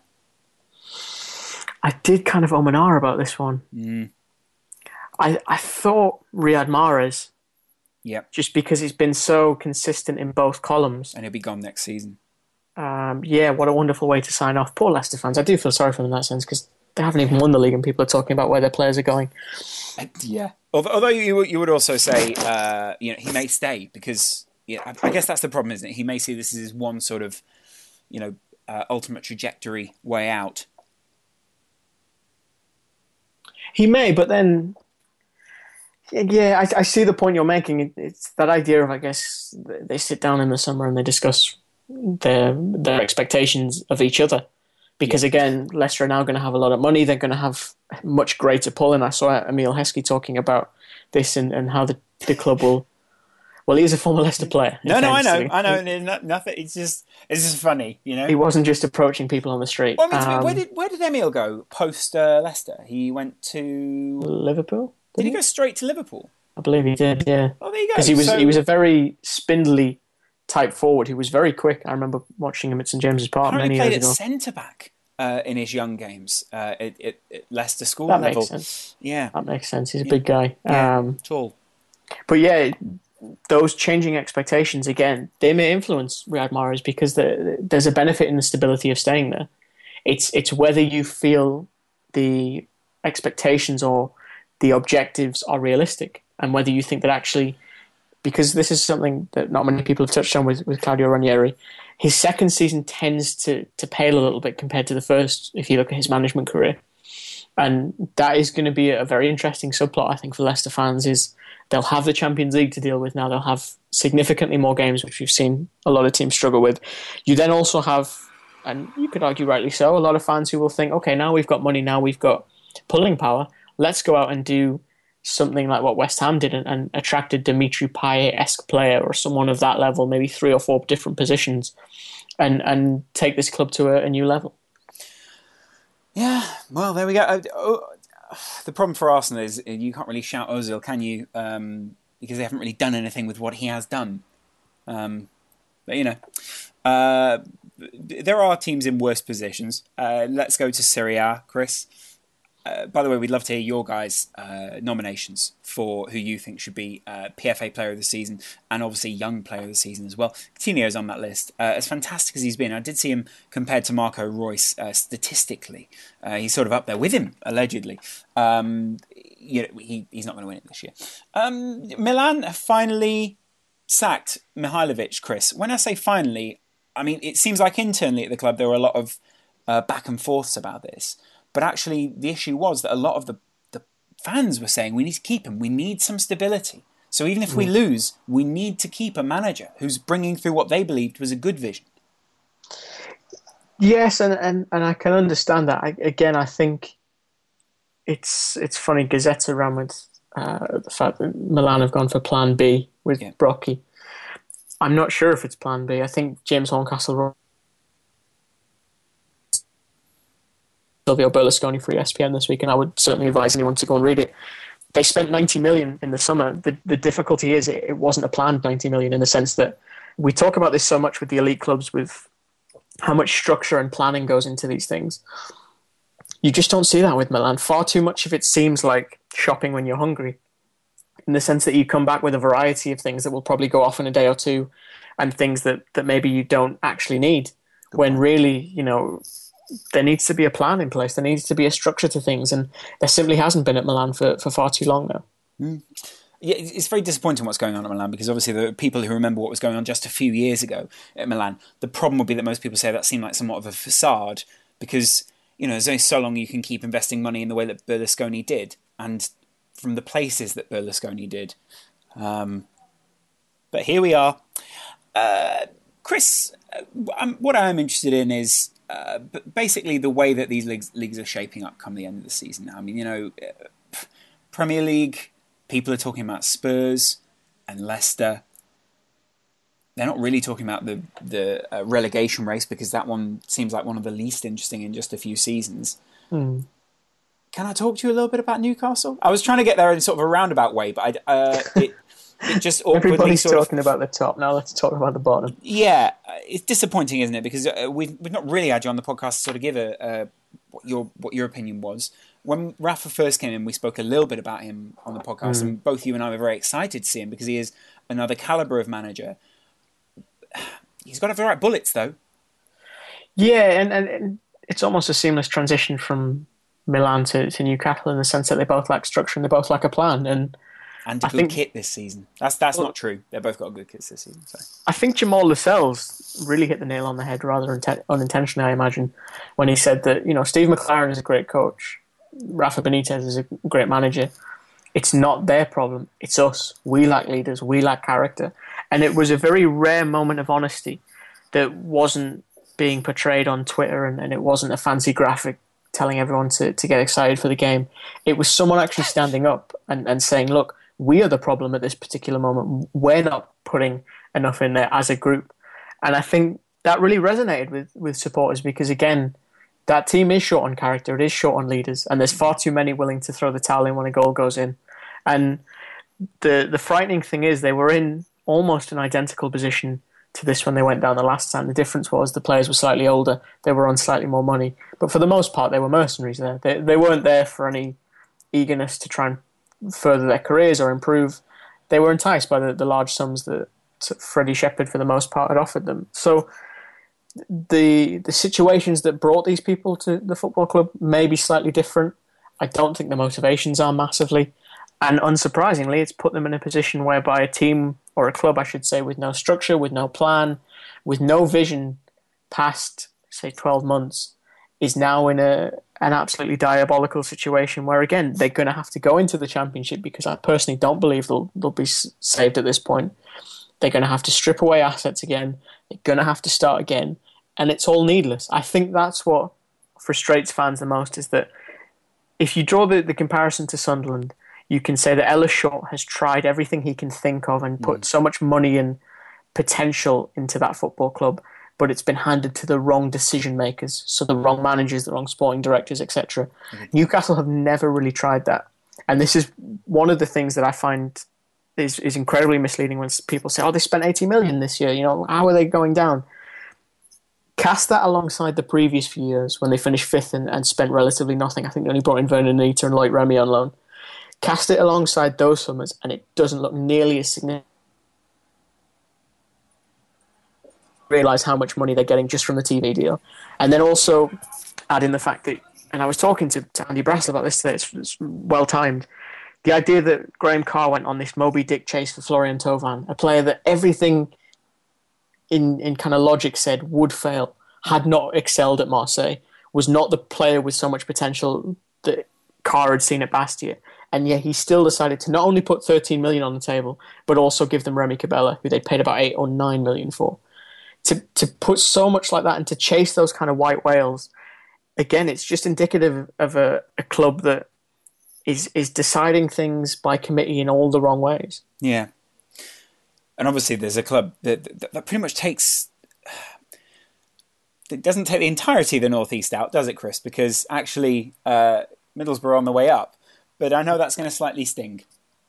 I did kind of um and ah about this one. Mm. I, I thought Riyad Mahrez. Yep. Just because he's been so consistent in both columns. And he'll be gone next season. Um, yeah, what a wonderful way to sign off. Poor Leicester fans. I do feel sorry for them in that sense because they haven't even won the league, and people are talking about where their players are going. Yeah. Although, although you you would also say, uh, you know, he may stay because, yeah, I, I guess that's the problem, isn't it? He may see this as his one sort of, you know, uh, ultimate trajectory way out. He may, but then, yeah, I, I see the point you're making. It's that idea of, I guess, they sit down in the summer and they discuss their their expectations of each other. Because, again, Leicester are now going to have a lot of money. They're going to have much greater pull. And I saw Emile Heskey talking about this and, and how the, the club will... Well, he's a former Leicester player. No, no, I know. I know. Not, nothing. It's just it's just funny, you know? He wasn't just approaching people on the street. Well, I mean, um, where did where did Emile go post uh, Leicester? He went to... Liverpool? Did, did he, he go straight to Liverpool? I believe he did, yeah. Oh, there you go. Because he was, so... he was a very spindly type forward. He was very quick. I remember watching him at St James's Park many years ago. He played at centre-back. Uh, in his young games uh, at, at, at Leicester school that level. Makes sense. Yeah. That makes sense. He's a yeah. big guy. Yeah, um, tall. But yeah, those changing expectations, again, they may influence Riyad Mahrez because the, there's a benefit in the stability of staying there. It's, it's whether you feel the expectations or the objectives are realistic and whether you think that actually, because this is something that not many people have touched on with, with Claudio Ranieri, his second season tends to, to pale a little bit compared to the first, if you look at his management career. And that is going to be a very interesting subplot, I think, for Leicester fans, is they'll have the Champions League to deal with now. They'll have significantly more games, which we've seen a lot of teams struggle with. You then also have, and you could argue rightly so, a lot of fans who will think, okay, now we've got money, now we've got pulling power, let's go out and do something like what West Ham did and, and attracted Dimitri Payet-esque player or someone of that level, maybe three or four different positions, and, and take this club to a, a new level. Yeah, well, there we go. Uh, oh, the problem for Arsenal is you can't really shout Ozil, can you? Um, because they haven't really done anything with what he has done. Um, but, you know, uh, there are teams in worse positions. Uh, let's go to Serie A, Chris. Uh, by the way, we'd love to hear your guys' uh, nominations for who you think should be uh, P F A Player of the Season and obviously Young Player of the Season as well. Coutinho's on that list. Uh, as fantastic as he's been, I did see him compared to Marco Reus uh, statistically. Uh, he's sort of up there with him, allegedly. Um, you know, he, he's not going to win it this year. Um, Milan have finally sacked Mihailovic, Chris. When I say finally, I mean, it seems like internally at the club there were a lot of uh, back and forths about this. But actually, the issue was that a lot of the, the fans were saying, we need to keep him. We need some stability. So even if we lose, we need to keep a manager who's bringing through what they believed was a good vision. Yes, and, and, and I can understand that. I, again, I think it's it's funny. Gazzetta ran with uh, the fact that Milan have gone for Plan B with yeah. Brocchi. I'm not sure if it's Plan B. I think James Horncastle Silvio Berlusconi for E S P N this week, and I would certainly advise anyone to go and read it. They spent ninety million in the summer. The the difficulty is it, it wasn't a planned ninety million in the sense that we talk about this so much with the elite clubs, with how much structure and planning goes into these things. You just don't see that with Milan. Far too much of it seems like shopping when you're hungry, in the sense that you come back with a variety of things that will probably go off in a day or two, and things that, that maybe you don't actually need, when really, you know, there needs to be a plan in place. There needs to be a structure to things, and there simply hasn't been at Milan for, for far too long now. Mm. Yeah, it's very disappointing what's going on at Milan, because obviously there are people who remember what was going on just a few years ago at Milan. The problem would be that most people say that seemed like somewhat of a facade, because, you know, there's only so long you can keep investing money in the way that Berlusconi did, and from the places that Berlusconi did. Um, but here we are. Uh, Chris, I'm, what I'm interested in is uh, basically the way that these leagues, leagues are shaping up come the end of the season now. I mean, you know, Premier League, people are talking about Spurs and Leicester. They're not really talking about the, the uh, relegation race, because that one seems like one of the least interesting in just a few seasons. Mm. Can I talk to you a little bit about Newcastle? I was trying to get there in sort of a roundabout way, but I, uh, it, it just awkwardly Everybody's sort talking of, about the top. Now let's talk about the bottom. Yeah, it's disappointing, isn't it? Because uh, we've, we've not really had you on the podcast to sort of give a, uh, what your what your opinion was. When Rafa first came in, we spoke a little bit about him on the podcast, mm. and both you and I were very excited to see him, because he is another calibre of manager. He's got to have the right bullets, though. Yeah, and, and, and it's almost a seamless transition from Milan to, to Newcastle in the sense that they both lack structure and they both lack a plan. And and a I good think, kit this season. That's that's well, not true. They've both got good kits this season. So. I think Jamal Lascelles really hit the nail on the head rather inten- unintentionally, I imagine, when he said that, you know, Steve McLaren is a great coach, Rafa Benitez is a great manager. It's not their problem. It's us. We lack leaders. We lack character. And it was a very rare moment of honesty that wasn't being portrayed on Twitter, and, and it wasn't a fancy graphic telling everyone to, to get excited for the game. It was someone actually standing up and, and saying, look, we are the problem at this particular moment. We're not putting enough in there as a group. And I think that really resonated with, with supporters because, again, that team is short on character. It is short on leaders. And there's far too many willing to throw the towel in when a goal goes in. And the the frightening thing is they were in almost an identical position to this when they went down the last time. The difference was the players were slightly older. They were on slightly more money. But for the most part, they were mercenaries there. They, they weren't there for any eagerness to try and further their careers or improve. They were enticed by the, the large sums that Freddie Shepherd, for the most part, had offered them. So the the situations that brought these people to the football club may be slightly different. I don't think the motivations are massively. And unsurprisingly, it's put them in a position whereby a team, or a club, I should say, with no structure, with no plan, with no vision past, say, twelve months, is now in a an absolutely diabolical situation where, again, they're going to have to go into the Championship because I personally don't believe they'll, they'll be saved at this point. They're going to have to strip away assets again. They're going to have to start again. And it's all needless. I think that's what frustrates fans the most, is that if you draw the, the comparison to Sunderland, you can say that Ellis Short has tried everything he can think of and put mm. so much money and potential into that football club, but it's been handed to the wrong decision makers, so the wrong managers, the wrong sporting directors, et cetera. Mm-hmm. Newcastle have never really tried that. And this is one of the things that I find is, is incredibly misleading when people say, oh, they spent eighty million this year, you know, how are they going down? Cast that alongside the previous few years when they finished fifth and, and spent relatively nothing. I think they only brought in Vernon Anita and Lloyd Remy on loan. Cast it alongside those summers, and it doesn't look nearly as significant. Realise how much money they're getting just from the T V deal. And then also add in the fact that, and I was talking to, to Andy Brassel about this today, it's, it's well timed, the idea that Graham Carr went on this Moby Dick chase for Florian Thauvin, a player that everything in, in kind of logic said would fail, had not excelled at Marseille, was not the player with so much potential that Carr had seen at Bastia. And yet he still decided to not only put thirteen million on the table, but also give them Remy Cabella, who they paid about eight or nine million for. To to put so much like that and to chase those kind of white whales, again, it's just indicative of a, a club that is is deciding things by committee in all the wrong ways. Yeah. And obviously there's a club that, that, that pretty much takes... It doesn't take the entirety of the North East out, does it, Chris? Because actually uh, Middlesbrough are on the way up. But I know that's going to slightly sting.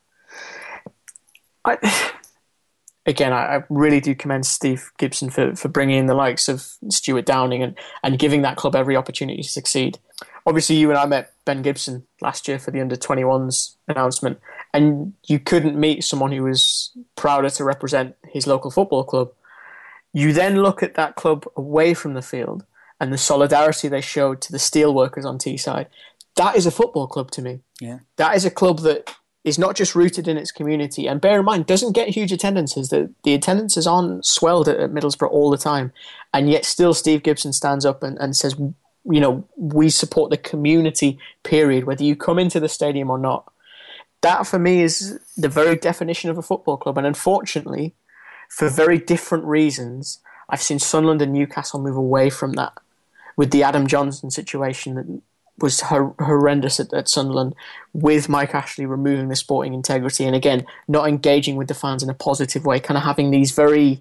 I, again, I, I really do commend Steve Gibson for, for bringing in the likes of Stuart Downing and, and giving that club every opportunity to succeed. Obviously, you and I met Ben Gibson last year for the under twenty-ones announcement, and you couldn't meet someone who was prouder to represent his local football club. You then look at that club away from the field and the solidarity they showed to the steelworkers on Teesside. That is a football club to me. Yeah. That is a club that is not just rooted in its community, and bear in mind, doesn't get huge attendances. The, the attendances aren't swelled at, at Middlesbrough all the time, and yet still Steve Gibson stands up and, and says, you know, we support the community, period, whether you come into the stadium or not. That, for me, is the very definition of a football club, and unfortunately, for very different reasons, I've seen Sunderland and Newcastle move away from that, with the Adam Johnson situation that was hor- horrendous at, at Sunderland, with Mike Ashley removing the sporting integrity and, again, not engaging with the fans in a positive way, kind of having these very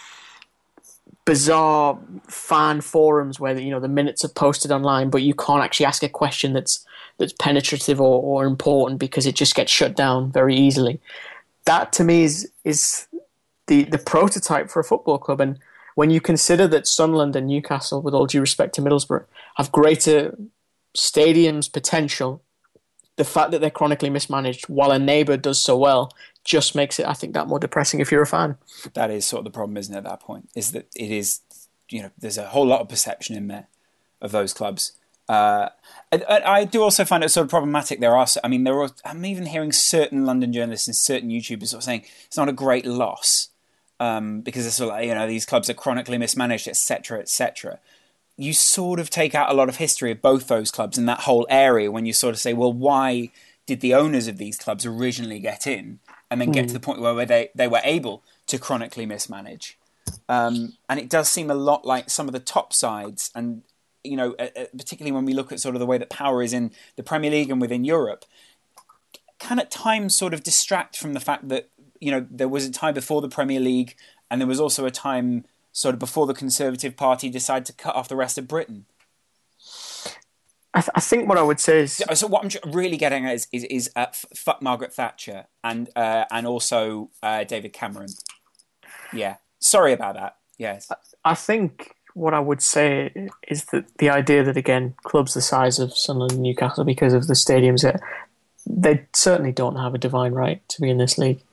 bizarre fan forums where, you know, the minutes are posted online, but you can't actually ask a question that's that's penetrative or, or important because it just gets shut down very easily. That, to me, is is the, the prototype for a football club. And when you consider that Sunderland and Newcastle, with all due respect to Middlesbrough, have greater stadiums potential, the fact that they're chronically mismanaged while a neighbour does so well just makes it, I think, that more depressing if you're a fan. That is sort of the problem, isn't it, at that point, is that it is, you know, there's a whole lot of perception in there of those clubs. Uh, I, I do also find it sort of problematic. There are, I mean, there are. I'm even hearing certain London journalists and certain YouTubers sort of saying it's not a great loss um, because it's sort of like, you know, these clubs are chronically mismanaged, et cetera, et cetera. You sort of take out a lot of history of both those clubs in that whole area when you sort of say, well, why did the owners of these clubs originally get in and then get mm. to the point where they, they were able to chronically mismanage? Um, and it does seem a lot like some of the top sides, and you know, uh, particularly when we look at sort of the way that power is in the Premier League and within Europe, can at times sort of distract from the fact that, you know, there was a time before the Premier League and there was also a time sort of before the Conservative Party decided to cut off the rest of Britain. I, th- I think what I would say is... So what I'm really getting at is, is, is uh, f- fuck Margaret Thatcher and uh, and also uh, David Cameron. Yeah. Sorry about that. Yes. I, I think what I would say is that the idea that, again, clubs the size of Sunderland and Newcastle, because of the stadiums, they certainly don't have a divine right to be in this league.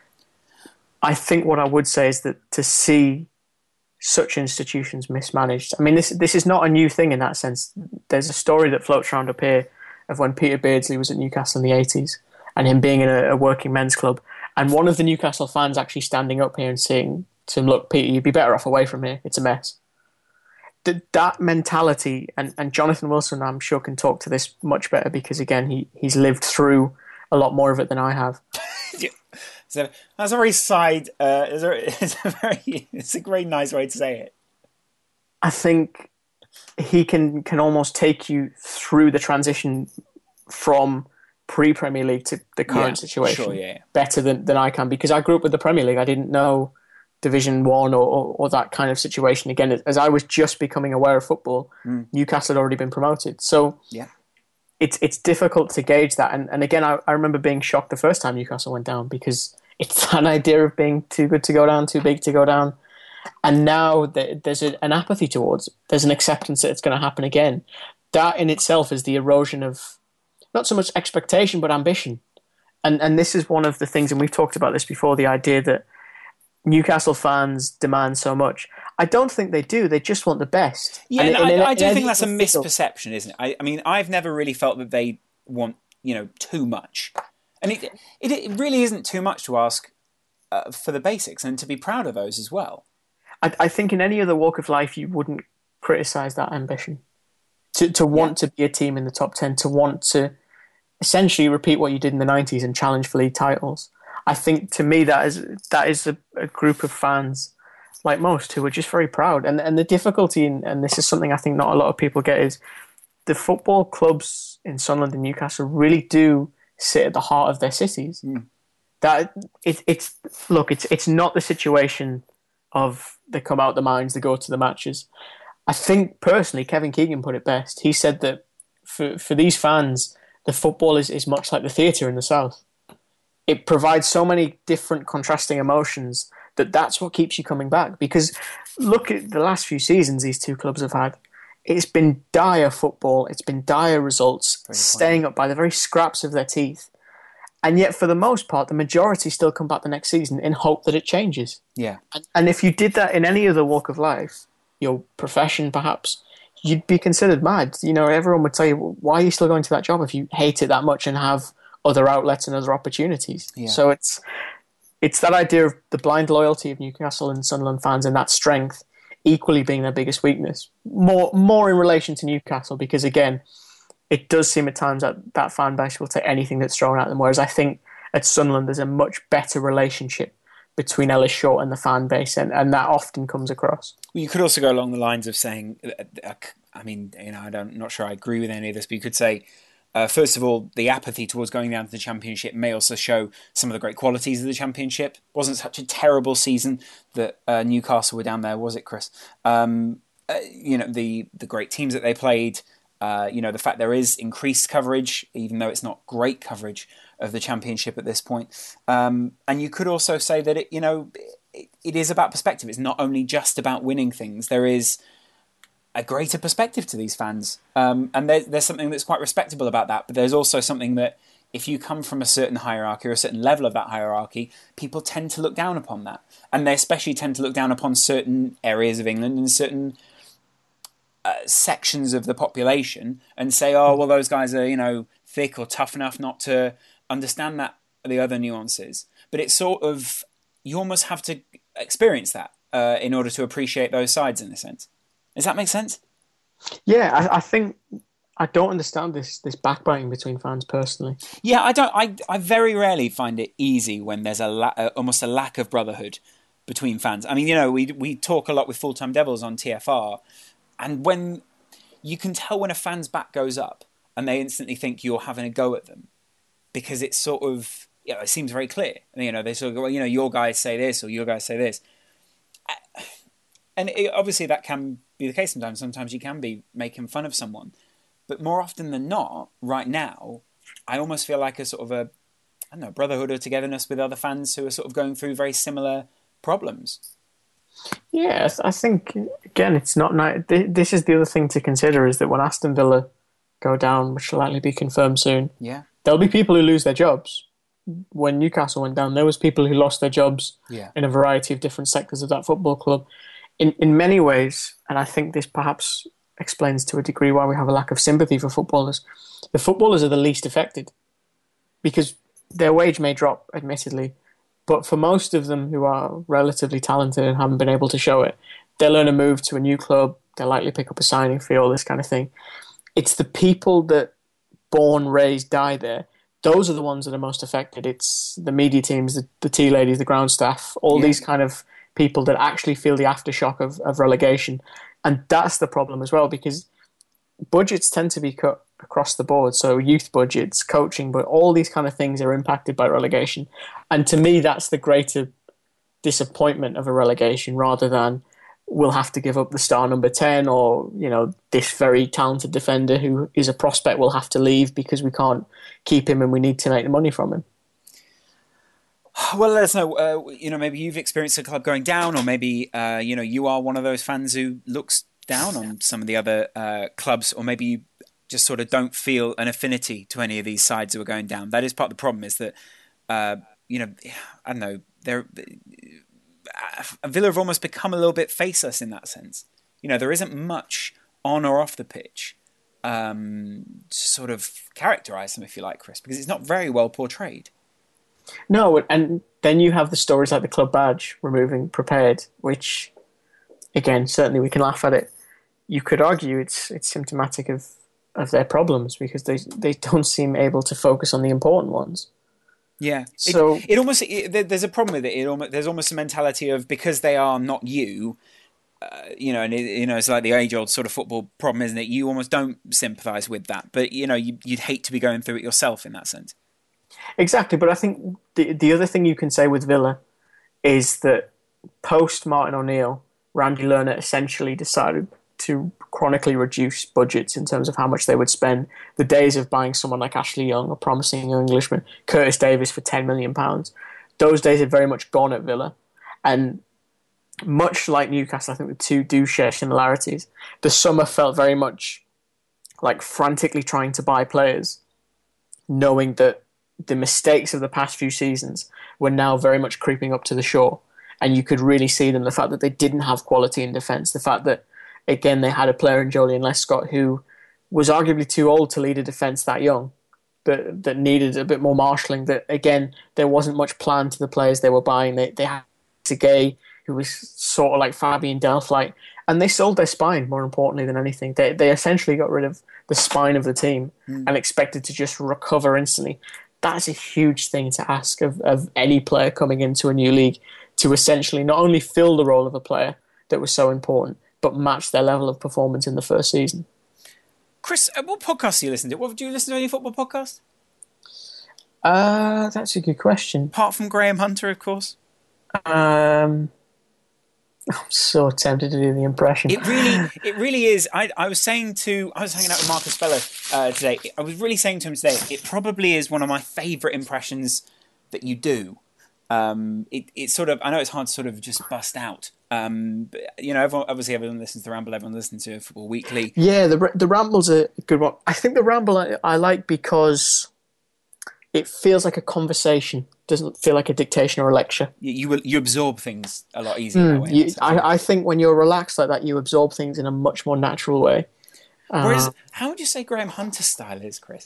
I think what I would say is that to see such institutions mismanaged, I mean, this this is not a new thing in that sense. There's a story that floats around up here of when Peter Beardsley was at Newcastle in the eighties and him being in a, a working men's club, and one of the Newcastle fans actually standing up here and saying to him, look, Peter, you'd be better off away from here. It's a mess. Th- that mentality, and, and Jonathan Wilson, I'm sure, can talk to this much better because, again, he, he's lived through a lot more of it than I have. Yeah. So that's a very side. Uh, it's, a, it's a very. It's a very nice way to say it. I think he can can almost take you through the transition from pre-Premier League to the current yeah, situation sure, yeah, yeah. better than, than I can, because I grew up with the Premier League. I didn't know Division One or, or, or that kind of situation. Again, as I was just becoming aware of football, mm. Newcastle had already been promoted. So yeah. it's it's difficult to gauge that. And, and again, I, I remember being shocked the first time Newcastle went down, because it's that idea of being too good to go down, too big to go down. And now there's a, an apathy towards it. There's an acceptance that it's going to happen again. That in itself is the erosion of not so much expectation, but ambition. And and this is one of the things, and we've talked about this before, the idea that Newcastle fans demand so much. I don't think they do. They just want the best. Yeah, and, and and I, I do in think that's a misperception, isn't it? I, I mean, I've never really felt that they want, you know, too much. And it, it, it really isn't too much to ask uh, for the basics and to be proud of those as well. I, I think in any other walk of life, you wouldn't criticise that ambition. To to want yeah. to be a team in the top ten, to want to essentially repeat what you did in the nineties and challenge for league titles. I think, to me, that is that is a, a group of fans, like most, who are just very proud. And and the difficulty, in, and this is something I think not a lot of people get, is the football clubs in Sunderland and Newcastle really do sit at the heart of their cities. Mm. That it, it's look, it's it's not the situation of they come out the mines, they go to the matches. I think personally, Kevin Keegan put it best. He said that for for these fans, the football is, is much like the theatre in the south. It provides so many different contrasting emotions that that's what keeps you coming back. Because look at the last few seasons these two clubs have had. It's been dire football. It's been dire results, staying up by the very scraps of their teeth. And yet, for the most part, the majority still come back the next season in hope that it changes. Yeah. And, and if you did that in any other walk of life, your profession perhaps, you'd be considered mad. You know, everyone would tell you, why are you still going to that job if you hate it that much and have other outlets and other opportunities? Yeah. So it's it's that idea of the blind loyalty of Newcastle and Sunderland fans and that strength equally being their biggest weakness. More more in relation to Newcastle, because again, it does seem at times that that fan base will take anything that's thrown at them, whereas I think at Sunderland there's a much better relationship between Ellis Short and the fan base, and, and that often comes across. Well, you could also go along the lines of saying, I mean, you know, I don't, I'm not sure I agree with any of this, but you could say, Uh, first of all, the apathy towards going down to the Championship may also show some of the great qualities of the Championship. It wasn't such a terrible season that uh, Newcastle were down there, was it, Chris? Um, uh, you know, the the great teams that they played, uh, you know, the fact there is increased coverage, even though it's not great coverage of the Championship at this point. Um, and you could also say that, it, you know, it, it is about perspective. It's not only just about winning things. There is a greater perspective to these fans. Um, and there, there's something that's quite respectable about that. But there's also something that if you come from a certain hierarchy or a certain level of that hierarchy, people tend to look down upon that. And they especially tend to look down upon certain areas of England and certain uh, sections of the population and say, oh, well, those guys are, you know, thick or tough enough not to understand that the other nuances. But it's sort of, you almost have to experience that uh, in order to appreciate those sides in a sense. Does that make sense? Yeah, I, I think I don't understand this this backbiting between fans personally. Yeah, I don't. I I very rarely find it easy when there's a la- uh, almost a lack of brotherhood between fans. I mean, you know, we we talk a lot with Full Time Devils on T F R, and when you can tell when a fan's back goes up and they instantly think you're having a go at them because it's sort of, you know, it seems very clear. You know, they sort of go, well, you know, your guys say this or your guys say this. And it, obviously that can be the case sometimes. Sometimes you can be making fun of someone. But more often than not, right now, I almost feel like a sort of a, I don't know, brotherhood or togetherness with other fans who are sort of going through very similar problems. Yeah, I think, again, it's not nice. This is the other thing to consider, is that when Aston Villa go down, which will likely be confirmed soon, yeah, there'll be people who lose their jobs. When Newcastle went down, there was people who lost their jobs yeah. in a variety of different sectors of that football club. In in many ways, and I think this perhaps explains to a degree why we have a lack of sympathy for footballers, the footballers are the least affected because their wage may drop, admittedly, but for most of them who are relatively talented and haven't been able to show it, they'll earn a move to a new club, they'll likely pick up a signing fee, all this kind of thing. It's the people that born, raised, die there, those are the ones that are most affected. It's the media teams, the, the tea ladies, the ground staff, all yeah. these kind of people that actually feel the aftershock of, of relegation. And that's the problem as well, because budgets tend to be cut across the board. So youth budgets, coaching, but all these kind of things are impacted by relegation. And to me, that's the greater disappointment of a relegation, rather than we'll have to give up the star number ten, or, you know, this very talented defender who is a prospect will have to leave because we can't keep him and we need to make the money from him. Well, let us know. Uh, you know, maybe you've experienced a club going down, or maybe uh, you know, you are one of those fans who looks down on some of the other uh, clubs, or maybe you just sort of don't feel an affinity to any of these sides who are going down. That is part of the problem. Is that uh, you know, I don't know, they're uh, Villa have almost become a little bit faceless in that sense. You know, there isn't much on or off the pitch um, to sort of characterise them, if you like, Chris, because it's not very well portrayed. No, and then you have the stories like the club badge removing Prepared, which, again, certainly we can laugh at it. You could argue it's it's symptomatic of, of their problems, because they they don't seem able to focus on the important ones. Yeah, so it, it almost it, there's a problem with it. It almost, there's almost a mentality of, because they are not you, uh, you know, and it, you know, it's like the age-old sort of football problem, isn't it? You almost don't sympathise with that, but you know, you, you'd hate to be going through it yourself in that sense. Exactly, but I think the the other thing you can say with Villa is that post Martin O'Neill, Randy Lerner essentially decided to chronically reduce budgets in terms of how much they would spend. The days of buying someone like Ashley Young, a promising young Englishman, Curtis Davis for ten million pounds, those days are very much gone at Villa. And much like Newcastle, I think the two do share similarities. The summer felt very much like frantically trying to buy players, knowing that the mistakes of the past few seasons were now very much creeping up to the shore. And you could really see them, the fact that they didn't have quality in defence, the fact that, again, they had a player in Joleon Lescott who was arguably too old to lead a defence that young, that that needed a bit more marshalling, that, again, there wasn't much plan to the players they were buying. They, they had Gay, who was sort of like Fabian Delph-like, and they sold their spine, more importantly than anything. They, they essentially got rid of the spine of the team mm. and expected to just recover instantly. That's a huge thing to ask of, of any player coming into a new league, to essentially not only fill the role of a player that was so important, but match their level of performance in the first season. Chris, what podcast do you listen to? What, do you listen to any football podcast? Uh, that's a good question. Apart from Graham Hunter, of course. Um, I'm so tempted to do the impression. It really, it really is. I, I was saying to, I was hanging out with Marcus Feller uh, today. I was really saying to him today, it probably is one of my favourite impressions that you do. Um, it, it's sort of, I know it's hard to sort of just bust out. Um, but, you know, everyone, obviously everyone listens to the Ramble, everyone listens to Football Weekly. Yeah, the the Ramble's a good one. I think the Ramble I, I like because it feels like a conversation. Doesn't feel like a dictation or a lecture. You you, will, you absorb things a lot easier Mm, that way. you, I, I think when you're relaxed like that, you absorb things in a much more natural way. Whereas, Uh, how would you say Graham Hunter's style is, Chris?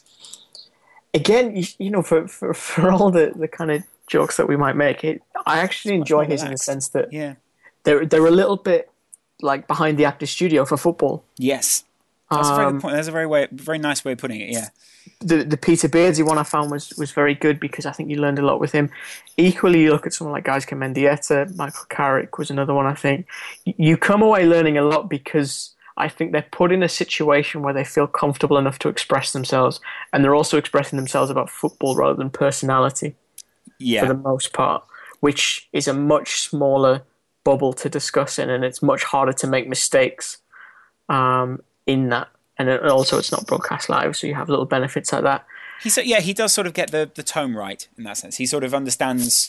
again, you, you know, for, for, for all the, the kind of jokes that we might make, it, I actually It's much enjoy more his in the relaxed. sense that Yeah. they're they're a little bit like behind the actor's studio for football. Yes. That's a very Um, good point. That's a very way, very nice way of putting it. Yeah. The the Peter Beardsley one I found was, was very good because I think you learned a lot with him. Equally, you look at someone like Guy's Mendieta, Michael Carrick was another one I think. You come away learning a lot because I think they're put in a situation where they feel comfortable enough to express themselves, and they're also expressing themselves about football rather than personality Yeah. for the most part, which is a much smaller bubble to discuss in, and it's much harder to make mistakes um, in that. And it- also, it's not broadcast live, so you have little benefits like that. He so yeah, he does sort of get the, the tone right in that sense. He sort of understands,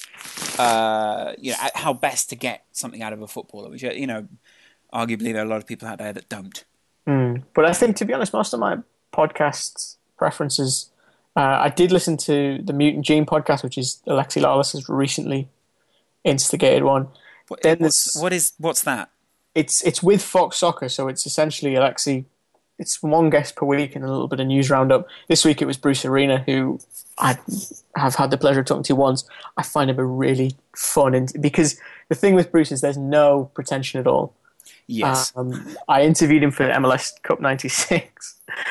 uh, you know, how best to get something out of a footballer, which you know, arguably there are a lot of people out there that don't. Mm. But I think, to be honest, most of my podcast preferences, uh, I did listen to the Mutant Gene podcast, which is Alexi Lawless's recently instigated one. What, Then what's, there's- what is what's that? It's it's with Fox Soccer, so it's essentially Alexi. It's one guest per week and a little bit of news roundup. This week it was Bruce Arena, who I have had the pleasure of talking to once. I find him a really fun, and because the thing with Bruce is there's no pretension at all. Yes. Um, I interviewed him for M L S Cup ninety-six,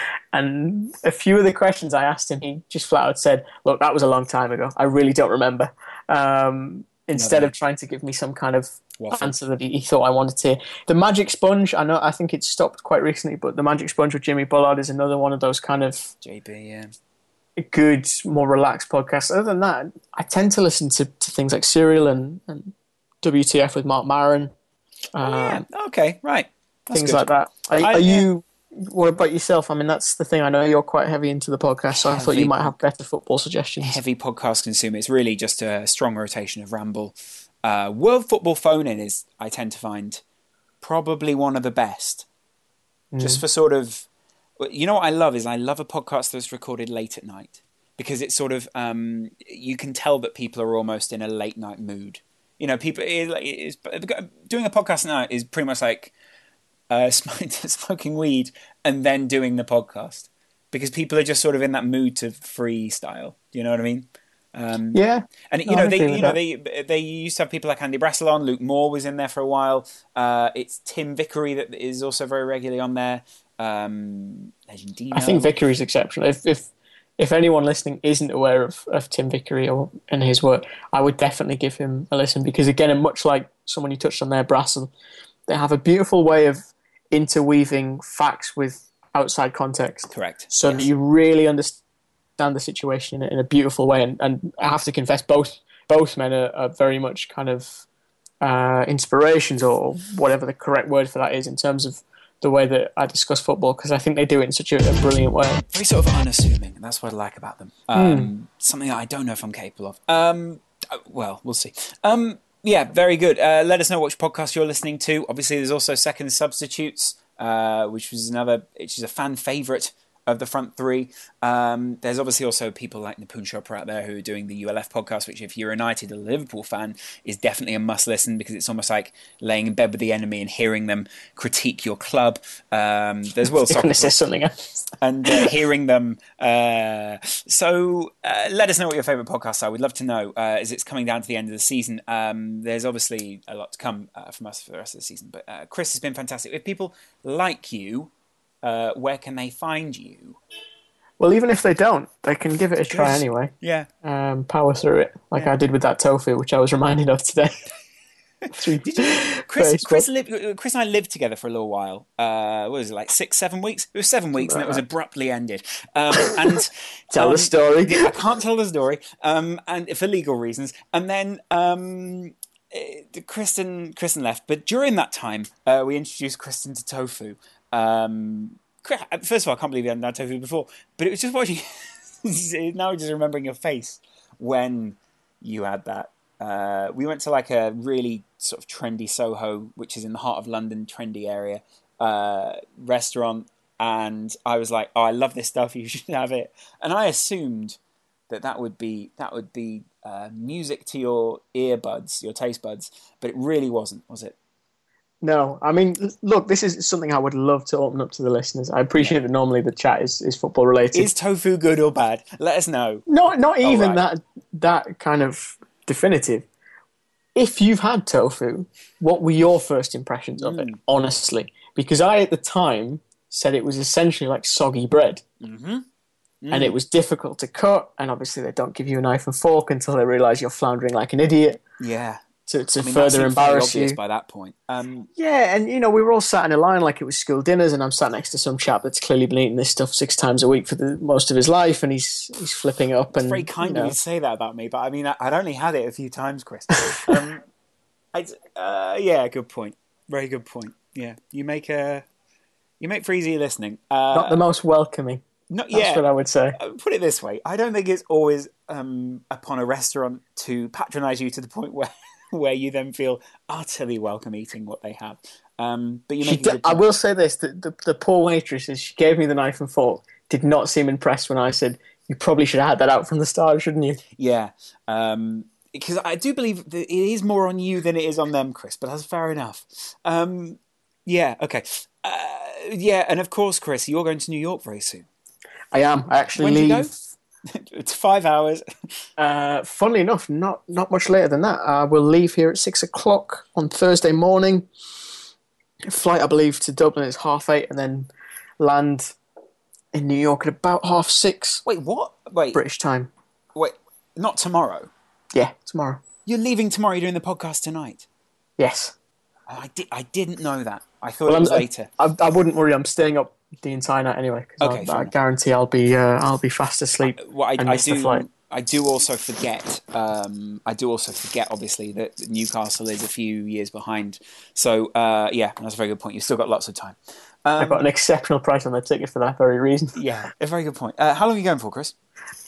and a few of the questions I asked him, he just flat out said, "Look, that was a long time ago. I really don't remember." Um, instead Lovely. of trying to give me some kind of Waffle. answer that he, he thought I wanted to hear. The Magic Sponge, I know, I think it's stopped quite recently, but the Magic Sponge with Jimmy Bullard is another one of those kind of J B, yeah. good, more relaxed podcasts. Other than that, I tend to listen to, to things like Serial and, and W T F with Mark Maron. Oh, yeah. Um, Okay, right. That's things good. like that. Are, I- are you? What about yourself? I mean, that's the thing. I know you're quite heavy into the podcast, so I thought you Heavy. might have better football suggestions. Heavy podcast consumer. It's really just a strong rotation of ramble. Uh, World Football Phone-In is, I tend to find, probably one of the best. Mm. Just for sort of... You know what I love is I love a podcast that's recorded late at night. Because it's sort of... Um, you can tell that people are almost in a late night mood. You know, people... It, it's, doing a podcast at night is pretty much like uh, smoking weed and then doing the podcast. Because people are just sort of in that mood to freestyle. Do you know what I mean? Um, Yeah, and you No, know I they, agree with you know that. they, they used to have people like Andy Brassel on. Luke Moore was in there for a while. Uh, it's Tim Vickery that is also very regularly on there. Um, Legendino. I think Vickery's exceptional. If if if anyone listening isn't aware of, of Tim Vickery or and his work, I would definitely give him a listen because again, much like someone you touched on there, Brassel, they have a beautiful way of interweaving facts with outside context. Correct. So Yes. that you really understand the situation in a, in a beautiful way. And, and I have to confess, both both men are, are very much kind of uh, inspirations or whatever the correct word for that is in terms of the way that I discuss football because I think they do it in such a, a brilliant way. Very sort of unassuming, and that's what I like about them. Um, Something that I don't know if I'm capable of. Um, uh, well, we'll see. Um, yeah, very good. Uh, let us know which podcast you're listening to. Obviously, there's also Second Substitutes, uh, which was another, which is a fan favourite of the front three. Um, there's obviously also people like Nipun Chopra out there who are doing the U L F podcast, which if you're a United or Liverpool fan is definitely a must listen because it's almost like laying in bed with the enemy and hearing them critique your club. Um, there's World You're Soccer going to say something else. and uh, hearing them. Uh, so uh, let us know what your favourite podcasts are. We'd love to know uh, as it's coming down to the end of the season. Um, there's obviously a lot to come uh, from us for the rest of the season. But uh, Chris has been fantastic. If people like you, uh, where can they find you? Well, even if they don't, they can give it a try Good. anyway. Yeah. Um, power through it, like Yeah. I did with that tofu, which I was reminded of today. Through Chris, Facebook. Chris, lived, Chris and I lived together for a little while. Uh, what was it, like six, seven weeks? It was seven weeks, and it was abruptly ended. Um, and Tell um, the story. I can't tell the story, um, and for legal reasons. And then um, eh, Kristen, Kristen left, but during that time, uh, we introduced Kristen to tofu. Um, Chris- first of all, I can't believe you hadn't had tofu before, but it was just watching. Now I'm just remembering your face when you had that. Uh, we went to like a really sort of trendy Soho, which is in the heart of London, trendy area, uh, restaurant. And I was like, oh, I love this stuff. You should have it. And I assumed that that would be that would be uh, music to your earbuds, your taste buds, but it really wasn't, was it? No, I mean, look, this is something I would love to open up to the listeners. I appreciate yeah. that normally the chat is, is football related. Is tofu good or bad? Let us know. Not not even right. that that kind of definitive. If you've had tofu, what were your first impressions of mm. it, honestly? Because I, at the time, said it was essentially like soggy bread. Mm-hmm. Mm. And it was difficult to cut, and obviously they don't give you a knife and fork until they realise you're floundering like an idiot. Yeah. To, to I mean, further embarrass you. By that point. Um, yeah, and you know, we were all sat in a line like it was school dinners, and I'm sat next to some chap that's clearly been eating this stuff six times a week for the most of his life, and he's he's flipping up. It's and very kind you know. of you to say that about me, but I mean, I, I'd only had it a few times, Chris. um, I, uh, yeah, good point. Very good point. Yeah, you make a you make for easy listening. Uh, Not the most welcoming. Not, That's yeah, what I would say. Put it this way: I don't think it's always um, upon a restaurant to patronise you to the point where. where you then feel utterly welcome eating what they have. Um, but you make d- I will say this, the, the, the poor waitress, as she gave me the knife and fork, did not seem impressed when I said, you probably should have had that out from the start, shouldn't you? Yeah, um, because I do believe that it is more on you than it is on them, Chris, but that's fair enough. Um, yeah, okay. Uh, yeah, and of course, Chris, you're going to New York very soon. I am. I actually when leave... do you go? It's five hours. Uh, funnily enough, not not much later than that. I will leave here at six o'clock on Thursday morning. Flight, I believe, to Dublin is half eight, and then land in New York at about half six. Wait, what? Wait, British time. Wait, not tomorrow. Yeah, tomorrow. You're leaving tomorrow. You're doing the podcast tonight. Yes. I did. I didn't know that. I thought well, it was I'm, later. I, I wouldn't worry. I'm staying up the entire night anyway. Okay, I, I guarantee I'll be uh, I'll be fast asleep. Uh, well, I, and I miss do. The flight. I do also forget. Um, I do also forget, obviously, that Newcastle is a few years behind. So uh, yeah, that's a very good point. You've still got lots of time. Um, I've got an exceptional price on the ticket for that very reason. Yeah, a very good point. Uh, how long are you going for, Chris?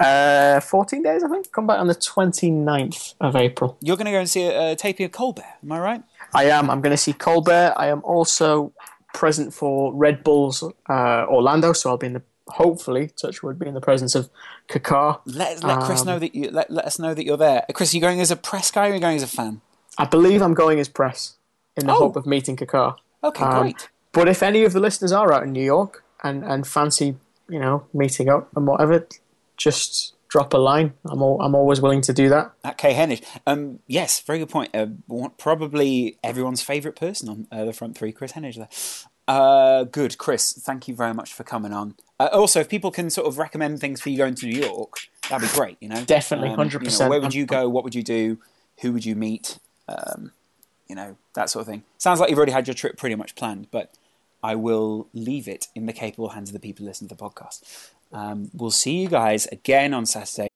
Uh, fourteen days, I think. Come back on the twenty-ninth of April. You're going to go and see a, a taping of Colbert, am I right? I am. I'm going to see Colbert. I am also present for Red Bulls uh, Orlando, so I'll be in the hopefully, touch wood, be in the presence of Kaká. Let let Chris um, know that you let, let us know that you're there. Chris, are you going as a press guy or are you going as a fan? I believe I'm going as press in the oh. hope of meeting Kaká. Okay, um, great. But if any of the listeners are out in New York and, and fancy, you know, meeting up and whatever, just drop a line. I'm all, I'm always willing to do that. At K Hennish. Um, yes, very good point. Uh, probably everyone's favourite person on uh, the front three, Chris Hennish there. Uh, good, Chris. Thank you very much for coming on. Uh, also, if people can sort of recommend things for you going to New York, that'd be great. You know, definitely, um, hundred you know, percent. Where would you go? What would you do? Who would you meet? Um, you know, that sort of thing. Sounds like you've already had your trip pretty much planned, but I will leave it in the capable hands of the people listening to the podcast. Um, we'll see you guys again on Saturday.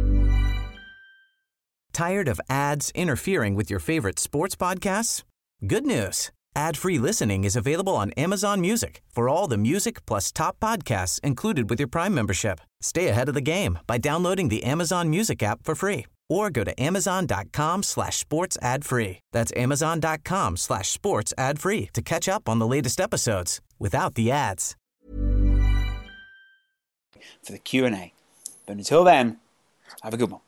Tired of ads interfering with your favorite sports podcasts? Good news. Ad-free listening is available on Amazon Music for all the music plus top podcasts included with your Prime membership. Stay ahead of the game by downloading the Amazon Music app for free or go to amazon.com slash sports ad free. That's amazon.com slash sports ad free to catch up on the latest episodes without the ads. For the Q and A. But until then, have a good one.